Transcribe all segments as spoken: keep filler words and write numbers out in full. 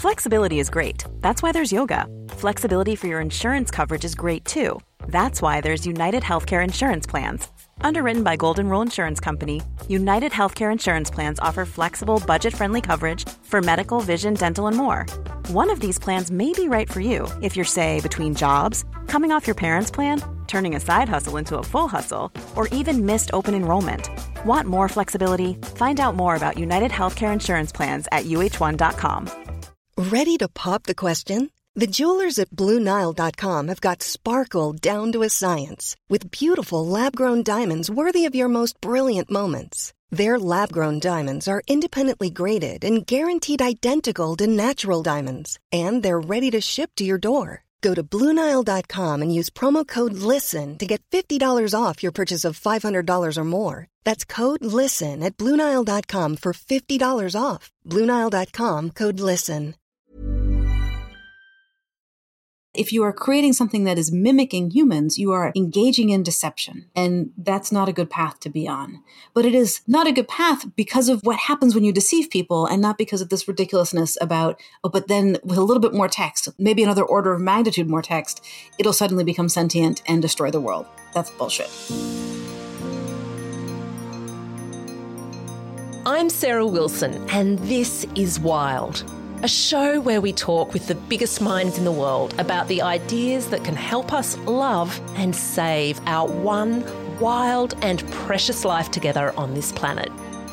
Flexibility is great. That's why there's yoga. Flexibility for your insurance coverage is great too. That's why there's United Healthcare Insurance Plans. Underwritten by Golden Rule Insurance Company, United Healthcare Insurance Plans offer flexible, budget-friendly coverage for medical, vision, dental, and more. One of these plans may be right for you if you're, say, between jobs, coming off your parents' plan, turning a side hustle into a full hustle, or even missed open enrollment. Want more flexibility? Find out more about United Healthcare Insurance Plans at U H one dot com. Ready to pop the question? The jewelers at Blue Nile dot com have got sparkle down to a science with beautiful lab-grown diamonds worthy of your most brilliant moments. Their lab-grown diamonds are independently graded and guaranteed identical to natural diamonds, and they're ready to ship to your door. Go to Blue Nile dot com and use promo code LISTEN to get fifty dollars off your purchase of five hundred dollars or more. That's code LISTEN at Blue Nile dot com for fifty dollars off. Blue Nile dot com, code LISTEN. If you are creating something that is mimicking humans, you are engaging in deception, and that's not a good path to be on. But it is not a good path because of what happens when you deceive people, and not because of this ridiculousness about, oh, but then with a little bit more text, maybe another order of magnitude more text, it'll suddenly become sentient and destroy the world. That's bullshit. I'm Sarah Wilson, and this is Wild, a show where we talk with the biggest minds in the world about the ideas that can help us love and save our one wild and precious life together on this planet.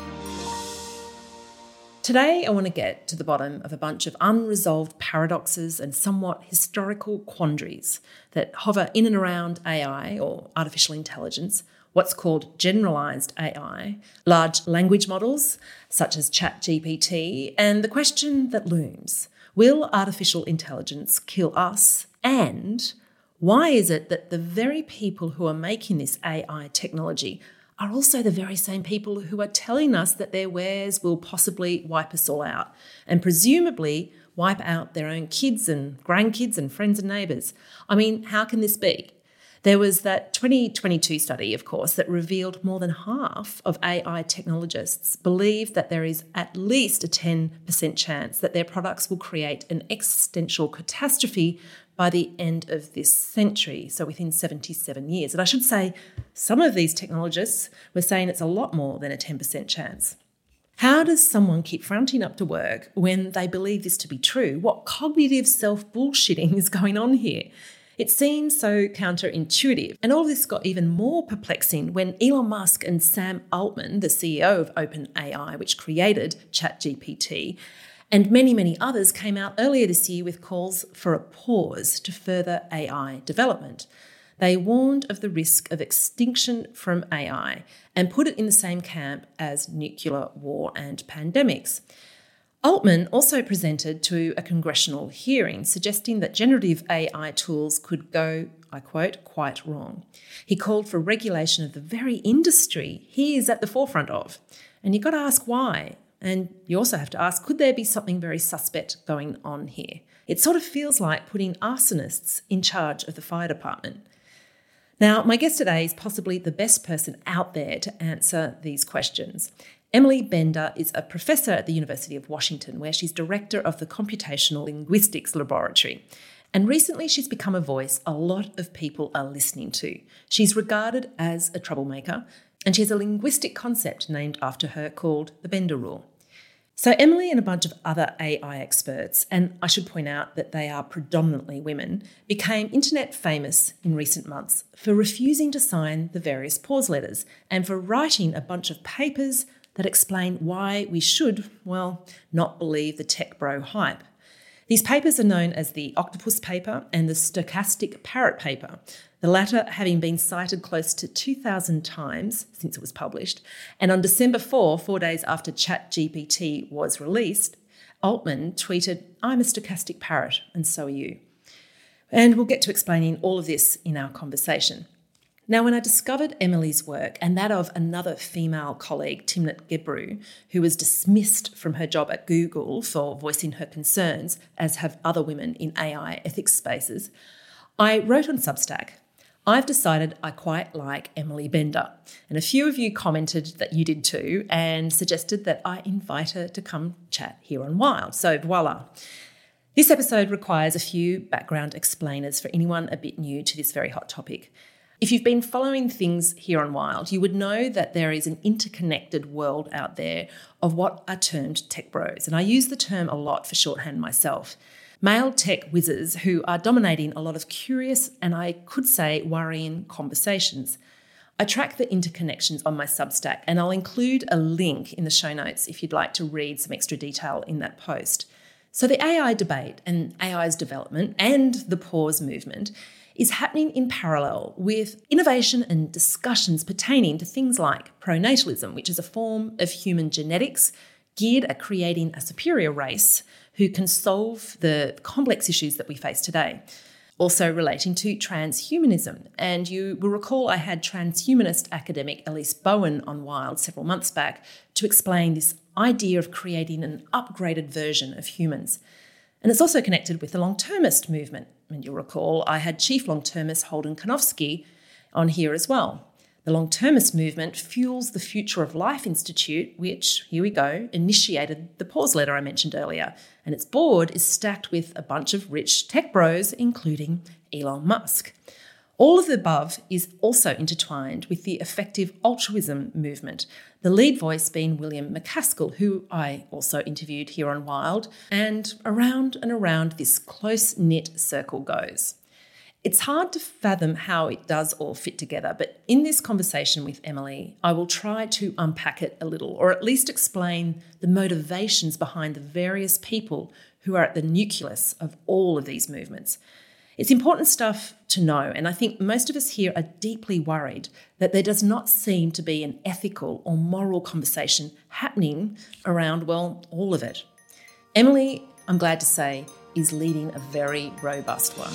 Today, I want to get to the bottom of a bunch of unresolved paradoxes and somewhat historical quandaries that hover in and around A I, or artificial intelligence, what's called generalised A I, large language models such as ChatGPT, and the question that looms: will artificial intelligence kill us? And why is it that the very people who are making this A I technology are also the very same people who are telling us that their wares will possibly wipe us all out, and presumably wipe out their own kids and grandkids and friends and neighbours? I mean, how can this be? There was that twenty twenty-two study, of course, that revealed more than half of A I technologists believe that there is at least a ten percent chance that their products will create an existential catastrophe by the end of this century, so within seventy-seven years. And I should say, some of these technologists were saying it's a lot more than a ten percent chance. How does someone keep fronting up to work when they believe this to be true? What cognitive self-bullshitting is going on here? It seems so counterintuitive. And all of this got even more perplexing when Elon Musk and Sam Altman, the C E O of OpenAI, which created ChatGPT, and many, many others came out earlier this year with calls for a pause to further A I development. They warned of the risk of extinction from A I and put it in the same camp as nuclear war and pandemics. Altman also presented to a congressional hearing suggesting that generative A I tools could go, I quote, quite wrong. He called for regulation of the very industry he is at the forefront of. And you've got to ask why. And you also have to ask, could there be something very suspect going on here? It sort of feels like putting arsonists in charge of the fire department. Now, my guest today is possibly the best person out there to answer these questions. Emily Bender is a professor at the University of Washington, where she's director of the Computational Linguistics Laboratory. And recently she's become a voice a lot of people are listening to. She's regarded as a troublemaker, and she has a linguistic concept named after her called the Bender Rule. So Emily and a bunch of other A I experts, and I should point out that they are predominantly women, became internet famous in recent months for refusing to sign the various pause letters and for writing a bunch of papers that explain why we should, well, not believe the tech bro hype. These papers are known as the Octopus Paper and the Stochastic Parrot Paper, the latter having been cited close to two thousand times since it was published. And on December fourth, four days after ChatGPT was released, Altman tweeted, "I'm a stochastic parrot, and so are you." And we'll get to explaining all of this in our conversation. Now, when I discovered Emily's work and that of another female colleague, Timnit Gebru, who was dismissed from her job at Google for voicing her concerns, as have other women in A I ethics spaces, I wrote on Substack, "I've decided I quite like Emily Bender." And a few of you commented that you did too and suggested that I invite her to come chat here on Wild. So voila. This episode requires a few background explainers for anyone a bit new to this very hot topic. If you've been following things here on Wild, you would know that there is an interconnected world out there of what are termed tech bros, and I use the term a lot for shorthand myself. Male tech whizzes who are dominating a lot of curious and I could say worrying conversations. I track the interconnections on my Substack, and I'll include a link in the show notes if you'd like to read some extra detail in that post. So the A I debate and A I's development and the pause movement is happening in parallel with innovation and discussions pertaining to things like pronatalism, which is a form of human genetics geared at creating a superior race who can solve the complex issues that we face today. Also relating to transhumanism. And you will recall I had transhumanist academic Elise Bowen on Wild several months back to explain this idea of creating an upgraded version of humans. And it's also connected with the long-termist movement. And you'll recall I had Chief Long-Termist Holden Konofsky on here as well. The long-termist movement fuels the Future of Life Institute, which, here we go, initiated the pause letter I mentioned earlier. And its board is stacked with a bunch of rich tech bros, including Elon Musk. All of the above is also intertwined with the effective altruism movement, the lead voice being William MacAskill, who I also interviewed here on Wild, and around and around this close-knit circle goes. It's hard to fathom how it does all fit together, but in this conversation with Emily, I will try to unpack it a little, or at least explain the motivations behind the various people who are at the nucleus of all of these movements. It's important stuff to know, and I think most of us here are deeply worried that there does not seem to be an ethical or moral conversation happening around, well, all of it. Emily, I'm glad to say, is leading a very robust one.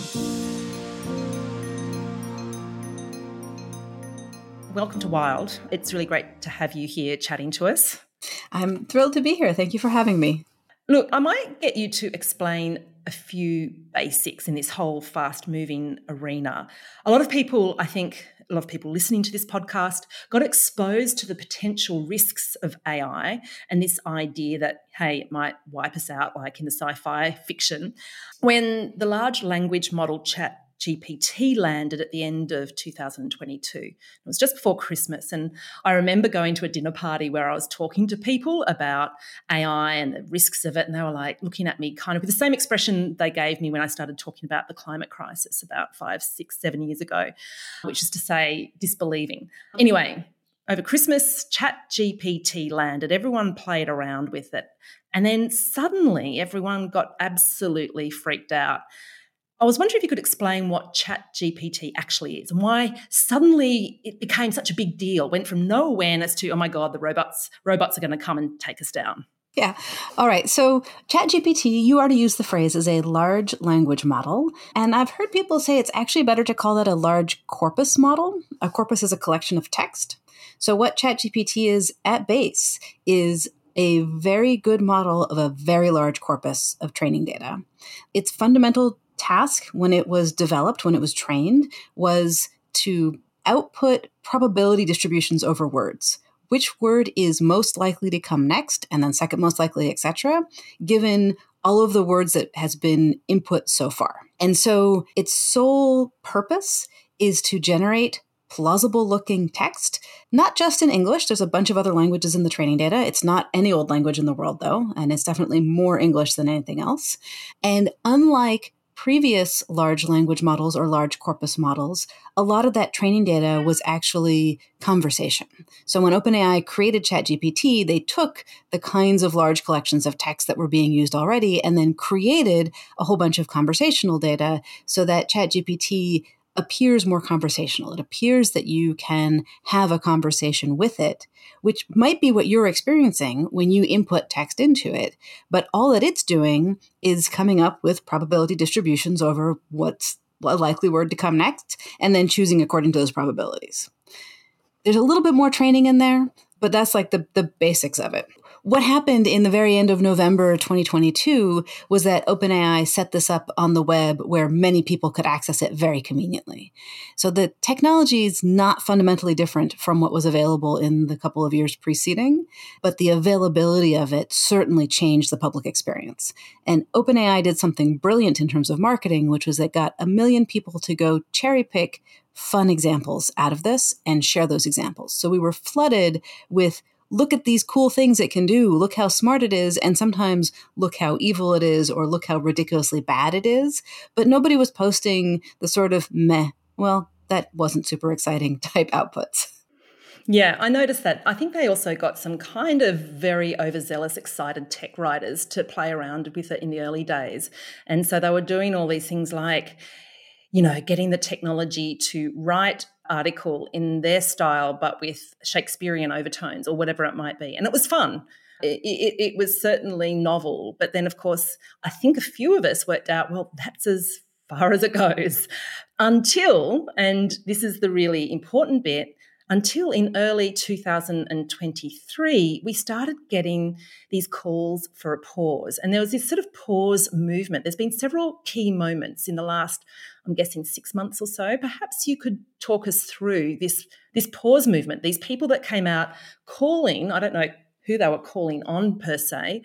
Welcome to Wild. It's really great to have you here chatting to us. I'm thrilled to be here. Thank you for having me. Look, I might get you to explain a few basics in this whole fast-moving arena. A lot of people, I think, a lot of people listening to this podcast got exposed to the potential risks of A I and this idea that, hey, it might wipe us out like in the sci-fi fiction when the large language model chat G P T landed at the end of two thousand twenty-two. It was just before Christmas, and I remember going to a dinner party where I was talking to people about A I and the risks of it, and they were like looking at me kind of with the same expression they gave me when I started talking about the climate crisis about five, six, seven years ago, which is to say disbelieving. Anyway, over Christmas, Chat G P T landed. Everyone played around with it, and then suddenly everyone got absolutely freaked out. I was wondering if you could explain what Chat G P T actually is and why suddenly it became such a big deal, went from no awareness to, oh my God, the robots robots are going to come and take us down. Yeah. All right. So Chat G P T, you already used the phrase, is a large language model. And I've heard people say it's actually better to call that a large corpus model. A corpus is a collection of text. So what Chat G P T is at base is a very good model of a very large corpus of training data. Its fundamental task when it was developed, when it was trained, was to output probability distributions over words. Which word is most likely to come next, and then second most likely, et cetera, given all of the words that has been input so far. And so its sole purpose is to generate plausible looking text, not just in English. There's a bunch of other languages in the training data. It's not any old language in the world, though, and it's definitely more English than anything else. And unlike previous large language models or large corpus models, a lot of that training data was actually conversation. So when OpenAI created ChatGPT, they took the kinds of large collections of text that were being used already and then created a whole bunch of conversational data so that ChatGPT appears more conversational. It appears that you can have a conversation with it, which might be what you're experiencing when you input text into it. But all that it's doing is coming up with probability distributions over what's a likely word to come next, and then choosing according to those probabilities. There's a little bit more training in there, but that's like the, the basics of it. what happened in the very end of November twenty twenty-two was that OpenAI set this up on the web where many people could access it very conveniently. So the technology is not fundamentally different from what was available in the couple of years preceding, but the availability of it certainly changed the public experience. And OpenAI did something brilliant in terms of marketing, which was it got a million people to go cherry pick fun examples out of this and share those examples. So we were flooded with, look at these cool things it can do, look how smart it is, and sometimes look how evil it is, or look how ridiculously bad it is. But nobody was posting the sort of meh, well, that wasn't super exciting type outputs. Yeah, I noticed that. I think they also got some kind of very overzealous, excited tech writers to play around with it in the early days. And so they were doing all these things like, you know, getting the technology to write article in their style, but with Shakespearean overtones or whatever it might be. And it was fun. It, it, it was certainly novel. But then, of course, I think a few of us worked out, well, that's as far as it goes. Until, and this is the really important bit, until in early two thousand twenty-three, we started getting these calls for a pause. And there was this sort of pause movement. There's been several key moments in the last, I'm guessing, six months or so. Perhaps you could talk us through this, this pause movement, these people that came out calling, I don't know who they were calling on per se,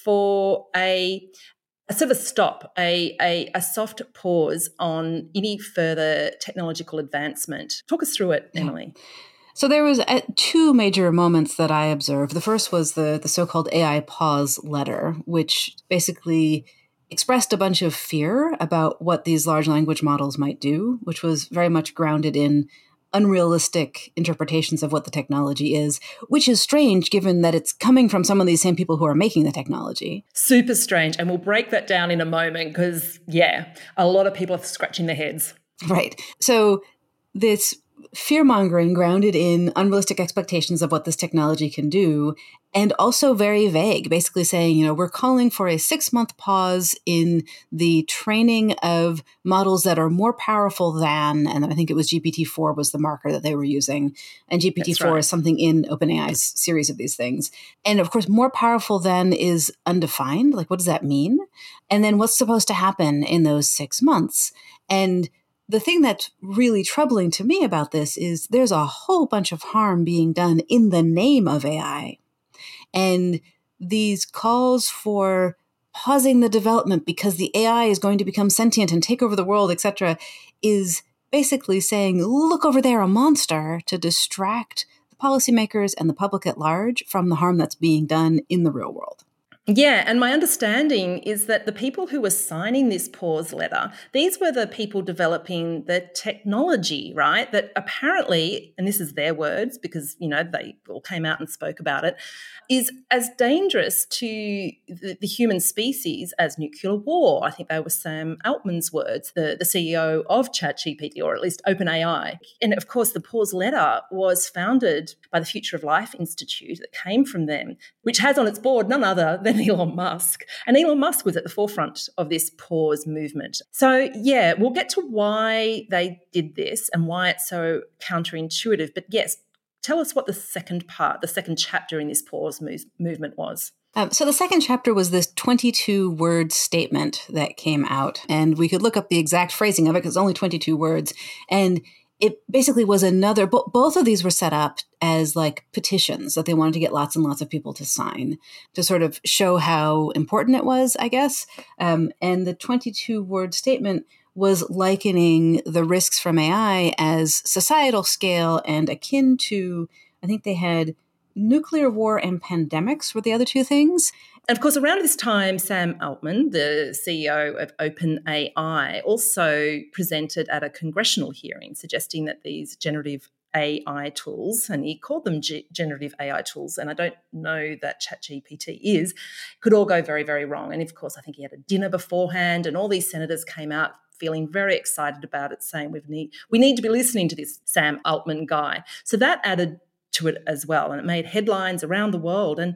for a, a sort of a stop, a, a, a soft pause on any further technological advancement. Talk us through it, Emily. Yeah. So there was uh, two major moments that I observed. The first was the, the so-called A I pause letter, which basically expressed a bunch of fear about what these large language models might do, which was very much grounded in unrealistic interpretations of what the technology is, which is strange given that it's coming from some of these same people who are making the technology. Super strange. And we'll break that down in a moment because, yeah, a lot of people are scratching their heads. Right. So this fear-mongering grounded in unrealistic expectations of what this technology can do, and also very vague, basically saying, you know, we're calling for a six-month pause in the training of models that are more powerful than, and I think it was G P T four was the marker that they were using, and G P T four right. is something in OpenAI's series of these things. And of course, more powerful than is undefined. Like, what does that mean? And then what's supposed to happen in those six months? And the thing that's really troubling to me about this is there's a whole bunch of harm being done in the name of A I. And these calls for pausing the development because the A I is going to become sentient and take over the world, et cetera, is basically saying, look over there, a monster, to distract the policymakers and the public at large from the harm that's being done in the real world. Yeah, and my understanding is that the people who were signing this pause letter, these were the people developing the technology, right? That apparently, and this is their words because, you know, they all came out and spoke about it, is as dangerous to the, the human species as nuclear war. I think they were Sam Altman's words, the, the C E O of ChatGPT, or at least OpenAI. And of course, the pause letter was founded by the Future of Life Institute that came from them, which has on its board none other than Elon Musk. And Elon Musk was at the forefront of this pause movement. So, yeah, we'll get to why they did this and why it's so counterintuitive. But yes, tell us what the second part, the second chapter in this pause move- movement was. Um, so the second chapter was this twenty-two word statement that came out. And we could look up the exact phrasing of it because it's only twenty-two words. And it basically was another, bo- both of these were set up as like petitions that they wanted to get lots and lots of people to sign to sort of show how important it was, I guess. Um, and the twenty-two word statement was likening the risks from A I as societal scale and akin to, I think they had nuclear war and pandemics were the other two things. And of course, around this time, Sam Altman, the C E O of OpenAI, also presented at a congressional hearing suggesting that these generative A I tools, and he called them G- generative A I tools, and I don't know that ChatGPT is, could all go very, very wrong. And of course, I think he had a dinner beforehand, and all these senators came out feeling very excited about it, saying we need we need to be listening to this Sam Altman guy. So that added to it as well, and it made headlines around the world. And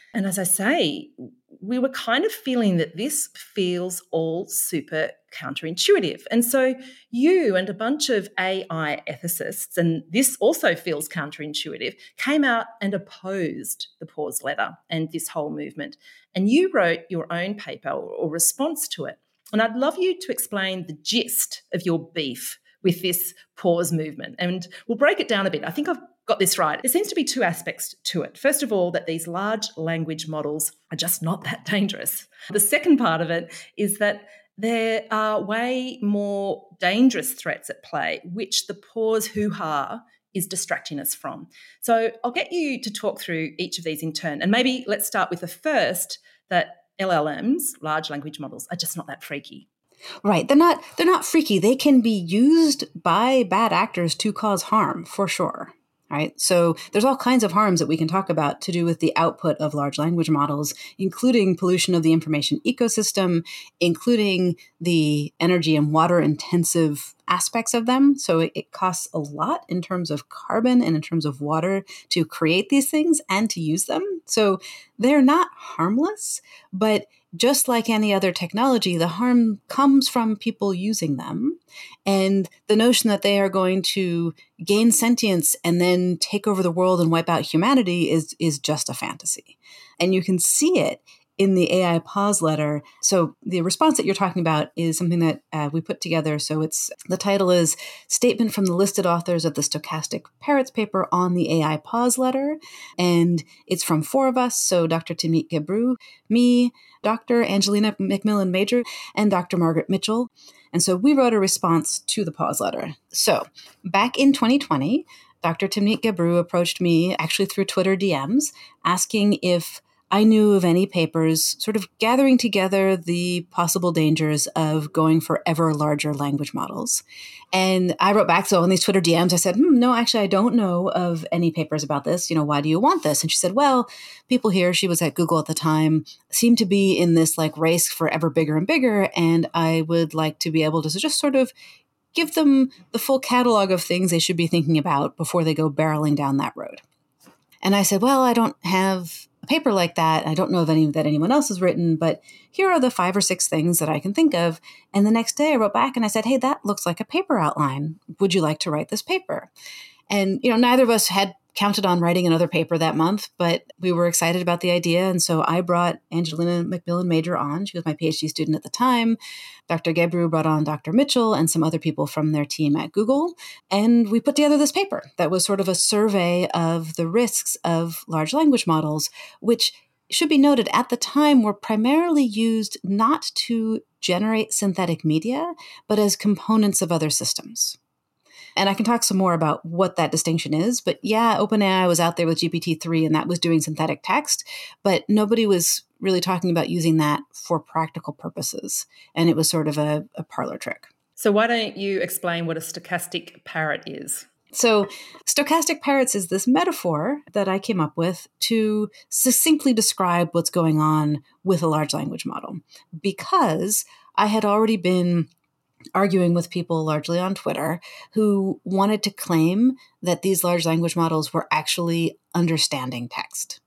And as I say, we were kind of feeling that this feels all super counterintuitive. And so you and a bunch of A I ethicists, and this also feels counterintuitive, came out and opposed the pause letter and this whole movement. And you wrote your own paper or, or response to it. And I'd love you to explain the gist of your beef with this pause movement. And we'll break it down a bit. I think I've got this right. There seems to be two aspects to it. First of all, that these large language models are just not that dangerous. The second part of it is that there are way more dangerous threats at play, which the pause hoo-ha is distracting us from. So I'll get you to talk through each of these in turn. And maybe let's start with the first, that L L Ms, large language models, are just not that freaky. Right. They're not, they're not freaky. They can be used by bad actors to cause harm, for sure. Right. So there's all kinds of harms that we can talk about to do with the output of large language models, including pollution of the information ecosystem, including the energy and water intensive aspects of them. So it, it costs a lot in terms of carbon and in terms of water to create these things and to use them. So they're not harmless, but just like any other technology, the harm comes from people using them. And the notion that they are going to gain sentience and then take over the world and wipe out humanity is, is just a fantasy. And you can see it in the A I pause letter. So the response that you're talking about is something that uh, we put together. So it's, the title is Statement from the Listed Authors of the Stochastic Parrots paper on the A I pause letter. And it's from four of us. So Doctor Timnit Gebru, me, Doctor Angelina McMillan-Major, and Doctor Margaret Mitchell. And so we wrote a response to the pause letter. So back in twenty twenty, Doctor Timnit Gebru approached me, actually through Twitter D Ms, asking if I knew of any papers sort of gathering together the possible dangers of going for ever larger language models. And I wrote back, so on these Twitter D Ms, I said, hmm, no, actually, I don't know of any papers about this. You know, why do you want this? And she said, well, people here, she was at Google at the time, seem to be in this like race for ever bigger and bigger. And I would like to be able to just sort of give them the full catalog of things they should be thinking about before they go barreling down that road. And I said, well, I don't have a paper like that. I don't know of any that anyone else has written, but here are the five or six things that I can think of. And the next day I wrote back and I said, hey, that looks like a paper outline. Would you like to write this paper? And, you know, neither of us had counted on writing another paper that month, but we were excited about the idea. And so I brought Angelina McMillan-Major on. She was my PhD student at the time. Doctor Gebru brought on Doctor Mitchell and some other people from their team at Google. And we put together this paper that was sort of a survey of the risks of large language models, which should be noted at the time were primarily used not to generate synthetic media, but as components of other systems. And I can talk some more about what that distinction is. But yeah, OpenAI was out there with G P T three and that was doing synthetic text, but nobody was really talking about using that for practical purposes. And it was sort of a, a parlor trick. So why don't you explain what a stochastic parrot is? So stochastic parrots is this metaphor that I came up with to succinctly describe what's going on with a large language model, because I had already been arguing with people largely on Twitter who wanted to claim that these large language models were actually understanding text.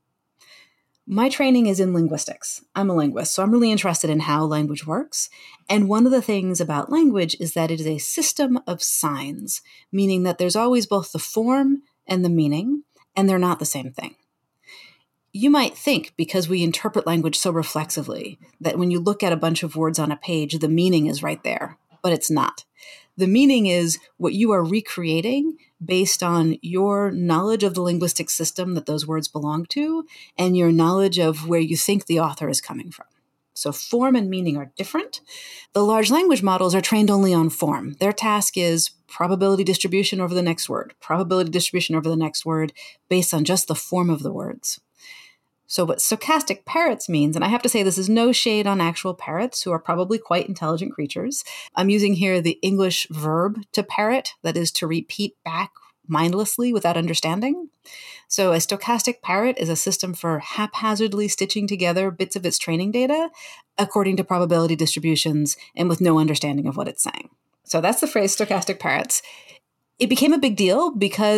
My training is in linguistics. I'm a linguist, so I'm really interested in how language works. And one of the things about language is that it is a system of signs, meaning that there's always both the form and the meaning, and they're not the same thing. You might think, because we interpret language so reflexively, that when you look at a bunch of words on a page, the meaning is right there. But it's not. The meaning is what you are recreating based on your knowledge of the linguistic system that those words belong to and your knowledge of where you think the author is coming from. So form and meaning are different. The large language models are trained only on form. Their task is probability distribution over the next word, probability distribution over the next word based on just the form of the words. So what stochastic parrots means, and I have to say this is no shade on actual parrots who are probably quite intelligent creatures. I'm using here the English verb to parrot, that is to repeat back mindlessly without understanding. So a stochastic parrot is a system for haphazardly stitching together bits of its training data according to probability distributions and with no understanding of what it's saying. So that's the phrase stochastic parrots. It became a big deal because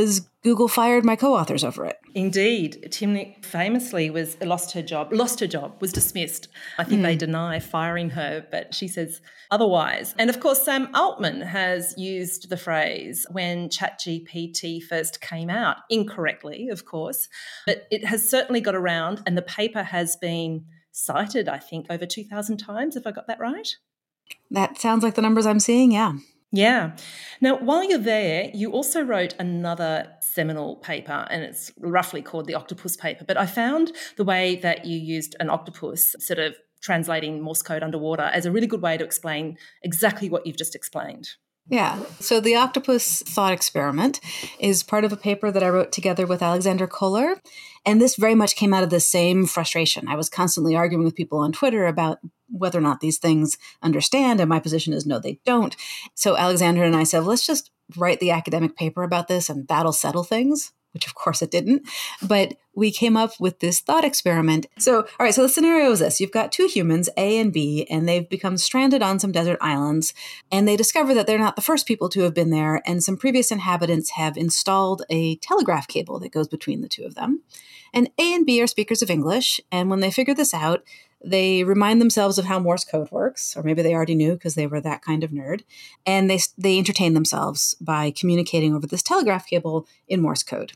Google fired my co-authors over it. Indeed. Timnick famously was lost her job, lost her job, was dismissed. I think mm. they deny firing her, but she says otherwise. And of course, Sam Altman has used the phrase when ChatGPT first came out, incorrectly, of course, but it has certainly got around, and the paper has been cited, I think, over two thousand times, if I got that right. That sounds like the numbers I'm seeing, yeah. Yeah. Now, while you're there, you also wrote another seminal paper, and it's roughly called the Octopus paper. But I found the way that you used an octopus sort of translating Morse code underwater as a really good way to explain exactly what you've just explained. Yeah. So the octopus thought experiment is part of a paper that I wrote together with Alexander Koller. And this very much came out of the same frustration. I was constantly arguing with people on Twitter about whether or not these things understand. And my position is no, they don't. So Alexander and I said, well, let's just write the academic paper about this and that'll settle things, which of course it didn't. But we came up with this thought experiment. So, all right, so the scenario is this. You've got two humans, A and B, and they've become stranded on some desert islands, and they discover that they're not the first people to have been there, and some previous inhabitants have installed a telegraph cable that goes between the two of them. And A and B are speakers of English, and when they figure this out, they remind themselves of how Morse code works, or maybe they already knew because they were that kind of nerd, and they they entertain themselves by communicating over this telegraph cable in Morse code.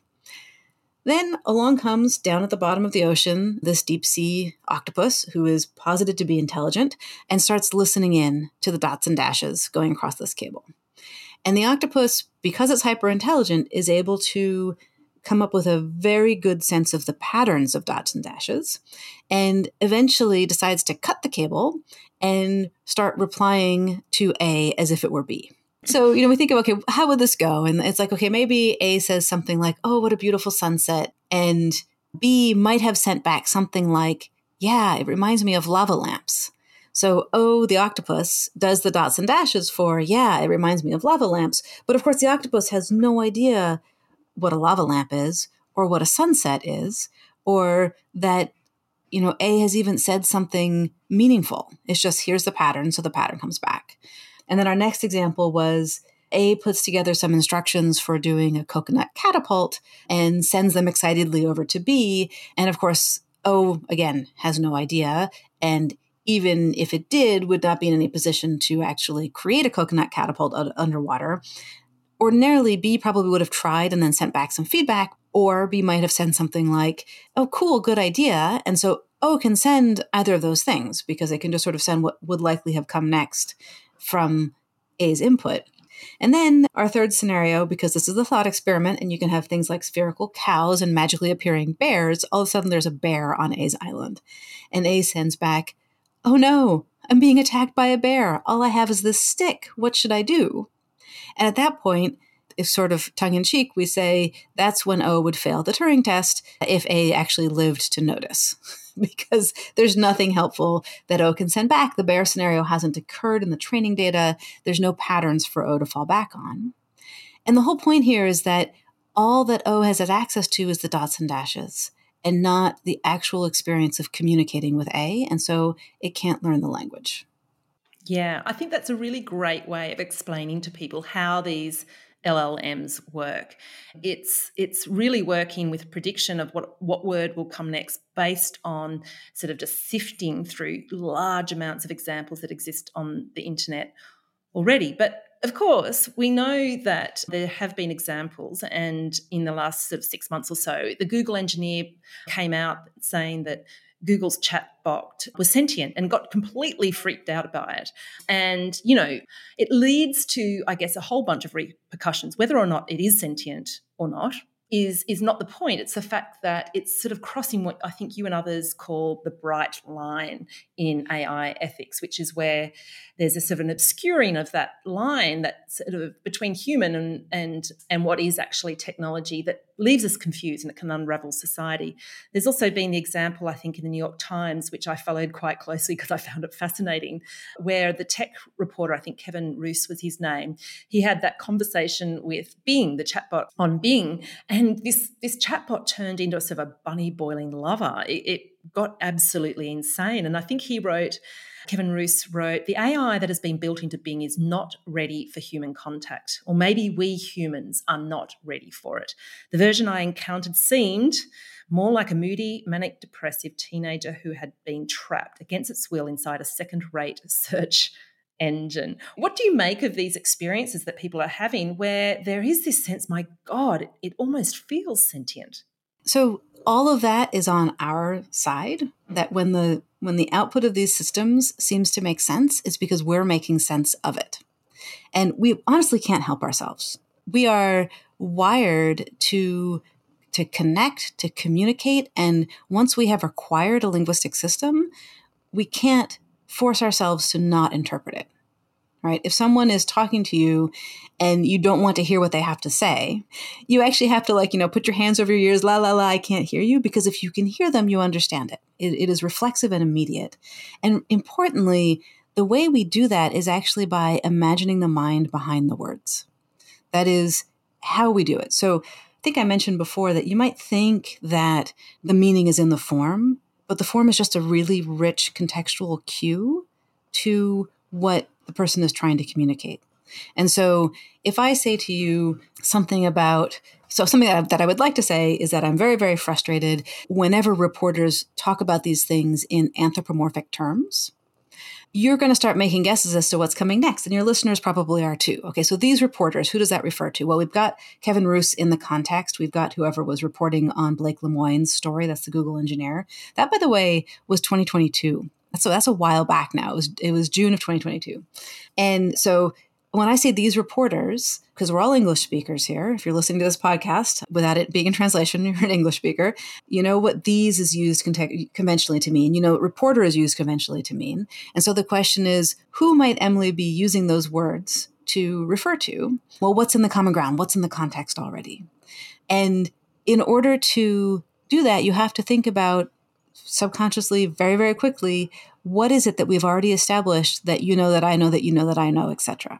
Then along comes, down at the bottom of the ocean, this deep sea octopus who is posited to be intelligent and starts listening in to the dots and dashes going across this cable. And the octopus, because it's hyper intelligent, is able to come up with a very good sense of the patterns of dots and dashes, and eventually decides to cut the cable and start replying to A as if it were B. So, you know, we think of, okay, how would this go? And it's like, okay, maybe A says something like, oh, what a beautiful sunset. And B might have sent back something like, yeah, it reminds me of lava lamps. So O, the octopus, does the dots and dashes for, yeah, it reminds me of lava lamps. But of course, the octopus has no idea what a lava lamp is, or what a sunset is, or that, you know, A has even said something meaningful. It's just, here's the pattern, so the pattern comes back. And then our next example was A puts together some instructions for doing a coconut catapult and sends them excitedly over to B. And of course, O, again, has no idea. And even if it did, would not be in any position to actually create a coconut catapult underwater. Ordinarily, B probably would have tried and then sent back some feedback, or B might have sent something like, oh, cool, good idea. And so O can send either of those things because it can just sort of send what would likely have come next from A's input. And then our third scenario, because this is the thought experiment and you can have things like spherical cows and magically appearing bears, all of a sudden there's a bear on A's island. And A sends back, oh no, I'm being attacked by a bear. All I have is this stick. What should I do? And at that point, if sort of tongue-in-cheek, we say that's when O would fail the Turing test if A actually lived to notice. Because there's nothing helpful that O can send back. The bear scenario hasn't occurred in the training data. There's no patterns for O to fall back on. And the whole point here is that all that O has access to is the dots and dashes and not the actual experience of communicating with A. And so it can't learn the language. Yeah, I think that's a really great way of explaining to people how these L L Ms work. It's it's really working with prediction of what, what word will come next based on sort of just sifting through large amounts of examples that exist on the internet already. But of course, we know that there have been examples, and in the last sort of six months or so, the Google engineer came out saying that Google's chatbot was sentient and got completely freaked out by it. And, you know, it leads to, I guess, a whole bunch of repercussions. Whether or not it is sentient or not is, is not the point. It's the fact that it's sort of crossing what I think you and others call the bright line in A I ethics, which is where there's a sort of an obscuring of that line that's sort of between human and, and, and what is actually technology that leaves us confused and it can unravel society. There's also been the example, I think, in the New York Times, which I followed quite closely because I found it fascinating, where the tech reporter, I think Kevin Roose was his name, he had that conversation with Bing, the chatbot on Bing, and this, this chatbot turned into a sort of a bunny boiling lava. It, it got absolutely insane. And I think he wrote, Kevin Roose wrote, the A I that has been built into Bing is not ready for human contact, or maybe we humans are not ready for it. The version I encountered seemed more like a moody, manic depressive teenager who had been trapped against its will inside a second-rate search engine. What do you make of these experiences that people are having where there is this sense, my God, it, it almost feels sentient? So all of that is on our side, that when the when the output of these systems seems to make sense, it's because we're making sense of it. And we honestly can't help ourselves. We are wired to to connect, to communicate, and once we have acquired a linguistic system, we can't force ourselves to not interpret it, right? If someone is talking to you and you don't want to hear what they have to say, you actually have to like, you know, put your hands over your ears, la, la, la, I can't hear you, because if you can hear them, you understand it. It, it is reflexive and immediate. And importantly, the way we do that is actually by imagining the mind behind the words. That is how we do it. So I think I mentioned before that you might think that the meaning is in the form, but the form is just a really rich contextual cue to what the person is trying to communicate. And so if I say to you something about, so something that I, that I would like to say is that I'm very, very frustrated whenever reporters talk about these things in anthropomorphic terms. You're going to start making guesses as to what's coming next, and your listeners probably are too. Okay, so these reporters, who does that refer to? Well, we've got Kevin Roose in the context. We've got whoever was reporting on Blake Lemoine's story. That's the Google engineer. That, by the way, was twenty twenty-two. So that's a while back now. It was, it was June of twenty twenty-two. And so when I say these reporters, because we're all English speakers here, if you're listening to this podcast without it being in translation, you're an English speaker, you know what these is used con- conventionally to mean. You know what reporter is used conventionally to mean. And so the question is, who might Emily be using those words to refer to? Well, what's in the common ground? What's in the context already? And in order to do that, you have to think about subconsciously, very, very quickly, what is it that we've already established that you know that I know that you know that I know, et cetera.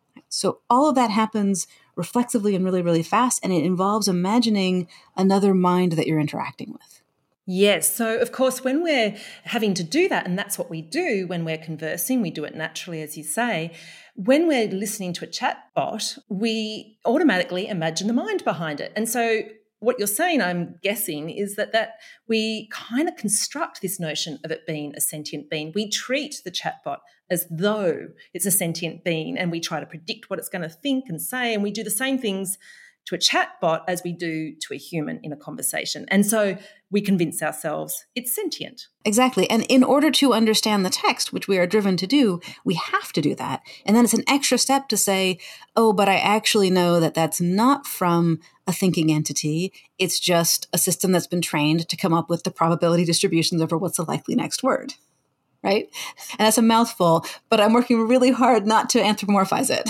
So all of that happens reflexively and really, really fast, and it involves imagining another mind that you're interacting with. Yes. So, of course, when we're having to do that, and that's what we do when we're conversing, we do it naturally, as you say, when we're listening to a chat bot, we automatically imagine the mind behind it. And so what you're saying, I'm guessing, is that, that we kind of construct this notion of it being a sentient being. We treat the chatbot as though it's a sentient being, and we try to predict what it's going to think and say, and we do the same things to a chatbot as we do to a human in a conversation. And so we convince ourselves it's sentient. Exactly. And in order to understand the text, which we are driven to do, we have to do that. And then it's an extra step to say, oh, but I actually know that that's not from a thinking entity. It's just a system that's been trained to come up with the probability distributions over what's the likely next word. Right? And that's a mouthful, but I'm working really hard not to anthropomorphize it.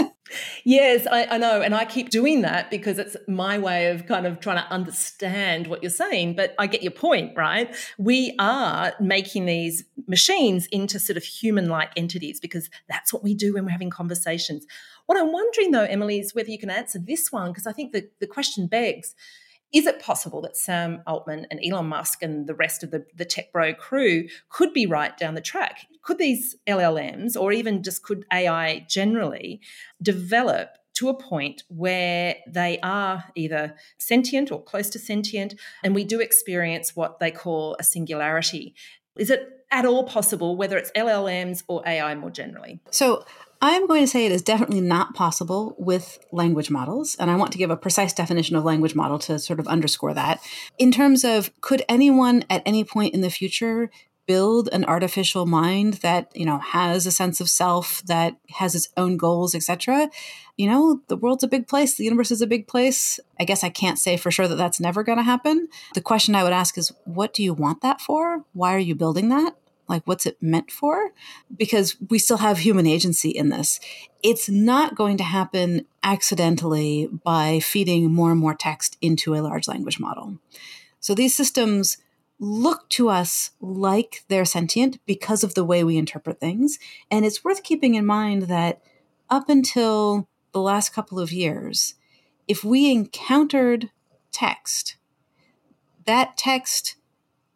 Yes, I, I know. And I keep doing that because it's my way of kind of trying to understand what you're saying. But I get your point, right? We are making these machines into sort of human-like entities because that's what we do when we're having conversations. What I'm wondering, though, Emily, is whether you can answer this one, because I think the, the question begs, is it possible that Sam Altman and Elon Musk and the rest of the, the tech bro crew could be right down the track? Could these L L Ms, or even just could A I generally, develop to a point where they are either sentient or close to sentient, and we do experience what they call a singularity? Is it at all possible, whether it's L L Ms or A I more generally? So I'm going to say it is definitely not possible with language models. And I want to give a precise definition of language model to sort of underscore that. In terms of, could anyone at any point in the future build an artificial mind that, you know, has a sense of self, that has its own goals, et cetera? You know, the world's a big place. The universe is a big place. I guess I can't say for sure that that's never going to happen. The question I would ask is, what do you want that for? Why are you building that? Like, what's it meant for? Because we still have human agency in this. It's not going to happen accidentally by feeding more and more text into a large language model. So these systems look to us like they're sentient because of the way we interpret things. And it's worth keeping in mind that up until the last couple of years, if we encountered text, that text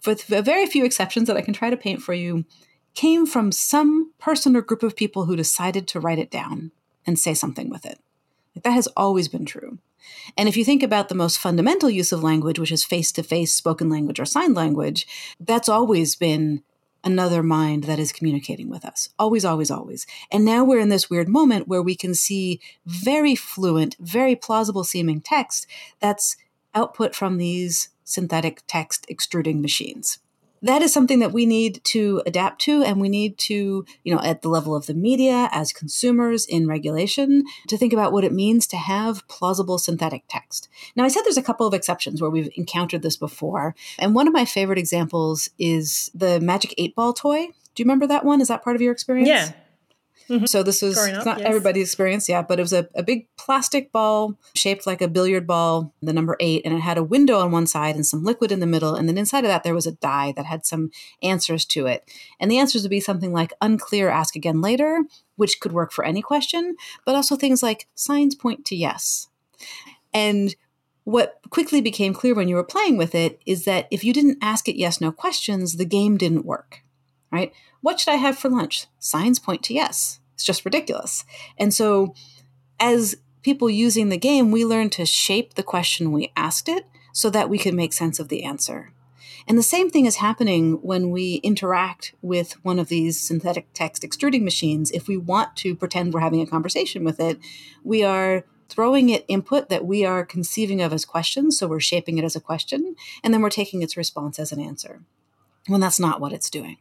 with a very few exceptions that I can try to paint for you, came from some person or group of people who decided to write it down and say something with it. Like, that has always been true. And if you think about the most fundamental use of language, which is face-to-face spoken language or sign language, that's always been another mind that is communicating with us. Always, always, always. And now we're in this weird moment where we can see very fluent, very plausible seeming text that's output from these synthetic text extruding machines. That is something that we need to adapt to, and we need to, you know, at the level of the media, as consumers in regulation, to think about what it means to have plausible synthetic text. Now, I said there's a couple of exceptions where we've encountered this before, and one of my favorite examples is the Magic eight Ball toy. Do you remember that one? Is that part of your experience? Yeah. Mm-hmm. So this was up, not yes. everybody's experience, yeah, but it was a, a big plastic ball shaped like a billiard ball, the number eight, and it had a window on one side and some liquid in the middle. And then inside of that, there was a die that had some answers to it. And the answers would be something like unclear, ask again later, which could work for any question, but also things like signs point to yes. And what quickly became clear when you were playing with it is that if you didn't ask it yes, no questions, the game didn't work, right? What should I have for lunch? Signs point to yes. It's just ridiculous. And so as people using the game, we learn to shape the question we asked it so that we can make sense of the answer. And the same thing is happening when we interact with one of these synthetic text extruding machines. If we want to pretend we're having a conversation with it, we are throwing it input that we are conceiving of as questions. So we're shaping it as a question, and then we're taking its response as an answer, when that's not what it's doing.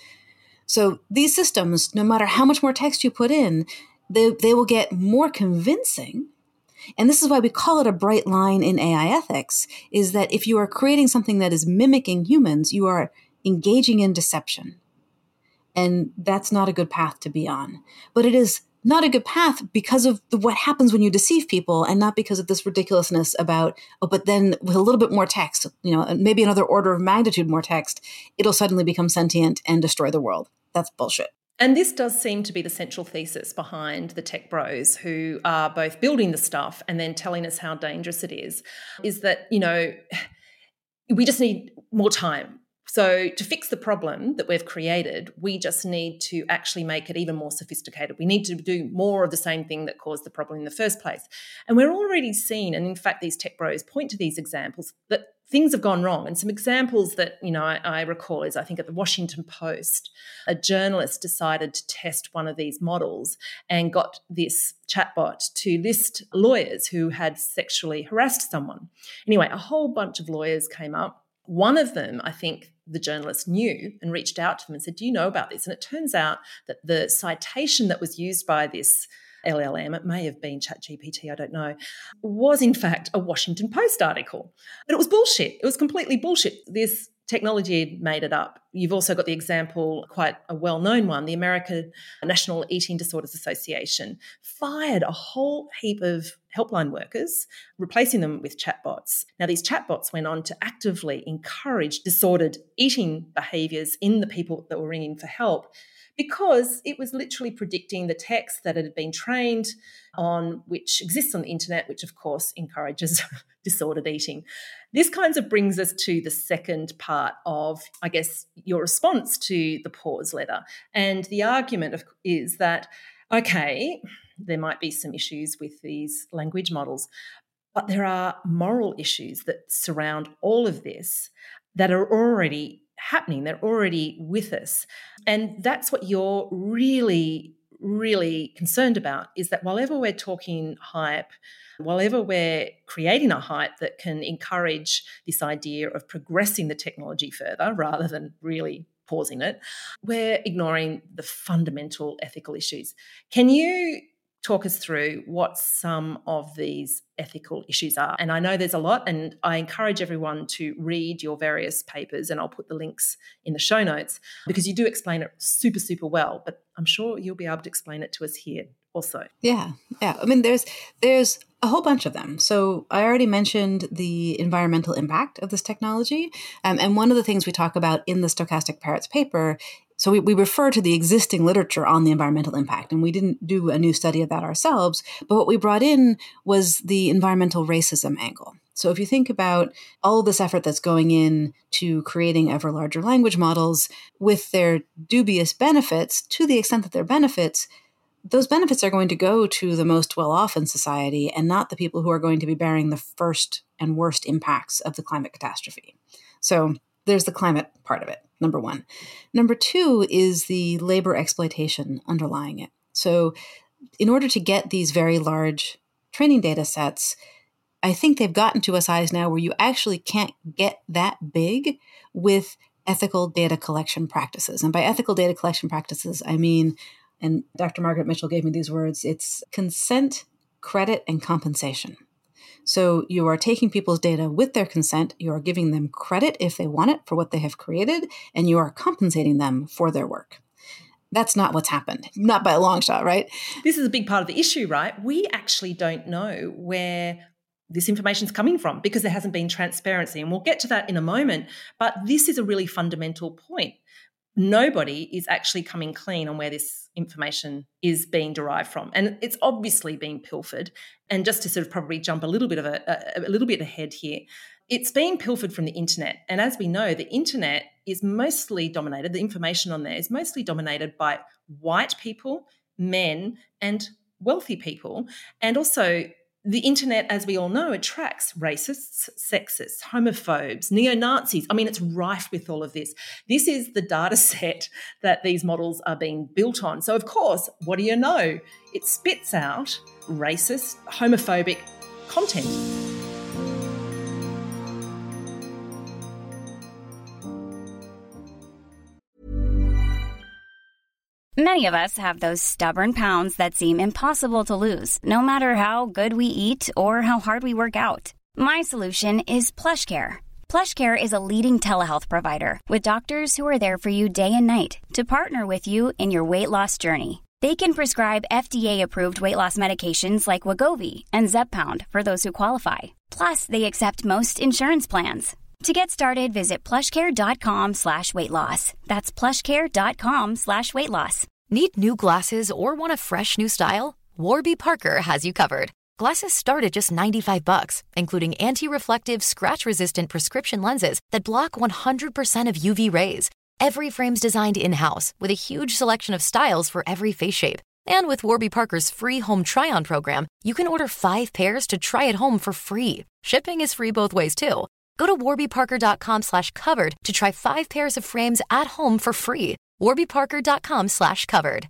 So these systems, no matter how much more text you put in, they, they will get more convincing. And this is why we call it a bright line in A I ethics, is that if you are creating something that is mimicking humans, you are engaging in deception. And that's not a good path to be on. But it is not a good path because of the, what happens when you deceive people, and not because of this ridiculousness about, oh, but then with a little bit more text, you know, maybe another order of magnitude more text, it'll suddenly become sentient and destroy the world. That's bullshit. And this does seem to be the central thesis behind the tech bros who are both building the stuff and then telling us how dangerous it is, is that, you know, we just need more time. So to fix the problem that we've created, we just need to actually make it even more sophisticated. We need to do more of the same thing that caused the problem in the first place. And we're already seeing, and in fact, these tech bros point to these examples, that things have gone wrong. And some examples that, you know, I, I recall is, I think at the Washington Post, a journalist decided to test one of these models and got this chatbot to list lawyers who had sexually harassed someone. Anyway, a whole bunch of lawyers came up. One of them, I think the journalist knew and reached out to them and said, do you know about this? And it turns out that the citation that was used by this L L M, it may have been ChatGPT, I don't know, was in fact a Washington Post article. But it was bullshit. It was completely bullshit. This technology made it up. You've also got the example, quite a well-known one, the American National Eating Disorders Association fired a whole heap of helpline workers, replacing them with chatbots. Now, these chatbots went on to actively encourage disordered eating behaviours in the people that were ringing for help, because it was literally predicting the text that had been trained on, which exists on the internet, which of course encourages disordered eating. This kind of brings us to the second part of, I guess, your response to the pause letter. And the argument of, is that, okay, there might be some issues with these language models, but there are moral issues that surround all of this that are already happening. They're already with us. And that's what you're really, really concerned about, is that whenever we're talking hype, whenever we're creating a hype that can encourage this idea of progressing the technology further rather than really pausing it, we're ignoring the fundamental ethical issues. Can you talk us through what some of these ethical issues are? And I know there's a lot, and I encourage everyone to read your various papers, and I'll put the links in the show notes, because you do explain it super, super well, but I'm sure you'll be able to explain it to us here also. Yeah, yeah. I mean, there's there's a whole bunch of them. So I already mentioned the environmental impact of this technology. Um, and one of the things we talk about in the Stochastic Parrots paper, so we, we refer to the existing literature on the environmental impact, and we didn't do a new study of that ourselves, but what we brought in was the environmental racism angle. So if you think about all of this effort that's going in to creating ever larger language models with their dubious benefits, to the extent that they're benefits, those benefits are going to go to the most well-off in society and not the people who are going to be bearing the first and worst impacts of the climate catastrophe. So there's the climate part of it, number one. Number two is the labor exploitation underlying it. So in order to get these very large training data sets, I think they've gotten to a size now where you actually can't get that big with ethical data collection practices. And by ethical data collection practices, I mean, and Doctor Margaret Mitchell gave me these words, it's consent, credit, and compensation. So you are taking people's data with their consent, you are giving them credit if they want it for what they have created, and you are compensating them for their work. That's not what's happened, not by a long shot, right? This is a big part of the issue, right? We actually don't know where this information is coming from because there hasn't been transparency. And we'll get to that in a moment. But this is a really fundamental point. Nobody is actually coming clean on where this information is being derived from. And it's obviously being pilfered. And just to sort of probably jump a little bit of a, a, a little bit ahead here, it's being pilfered from the internet. And as we know, the internet is mostly dominated, the information on there is mostly dominated by white people, men, and wealthy people. And also the internet, as we all know, attracts racists, sexists, homophobes, neo-Nazis. I mean, it's rife with all of this. This is the data set that these models are being built on. So, of course, what do you know? It spits out racist, homophobic content. Many of us have those stubborn pounds that seem impossible to lose, no matter how good we eat or how hard we work out. My solution is PlushCare. PlushCare is a leading telehealth provider with doctors who are there for you day and night to partner with you in your weight loss journey. They can prescribe F D A-approved weight loss medications like Wegovy and Zepbound for those who qualify. Plus, they accept most insurance plans. To get started, visit plushcare.com slash weight loss. That's plushcare.com slash weight loss. Need new glasses or want a fresh new style? Warby Parker has you covered. Glasses start at just ninety-five bucks, including anti-reflective, scratch-resistant prescription lenses that block one hundred percent of U V rays. Every frame's designed in-house with a huge selection of styles for every face shape. And with Warby Parker's free home try-on program, you can order five pairs to try at home for free. Shipping is free both ways, too. Go to warbyparker.com slash covered to try five pairs of frames at home for free. warbyparker.com slash covered.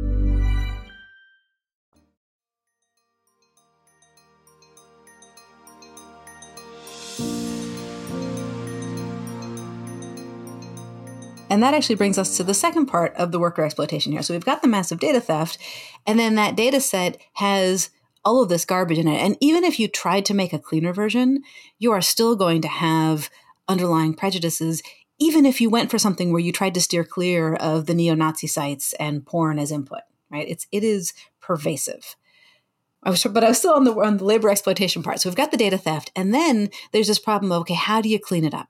And that actually brings us to the second part of the worker exploitation here. So we've got the massive data theft, and then that data set has all of this garbage in it. And even if you tried to make a cleaner version, you are still going to have underlying prejudices, even if you went for something where you tried to steer clear of the neo-Nazi sites and porn as input, right? It's, it is pervasive. I was, but I was still on the, on the labor exploitation part. So we've got the data theft. And then there's this problem of, okay, how do you clean it up?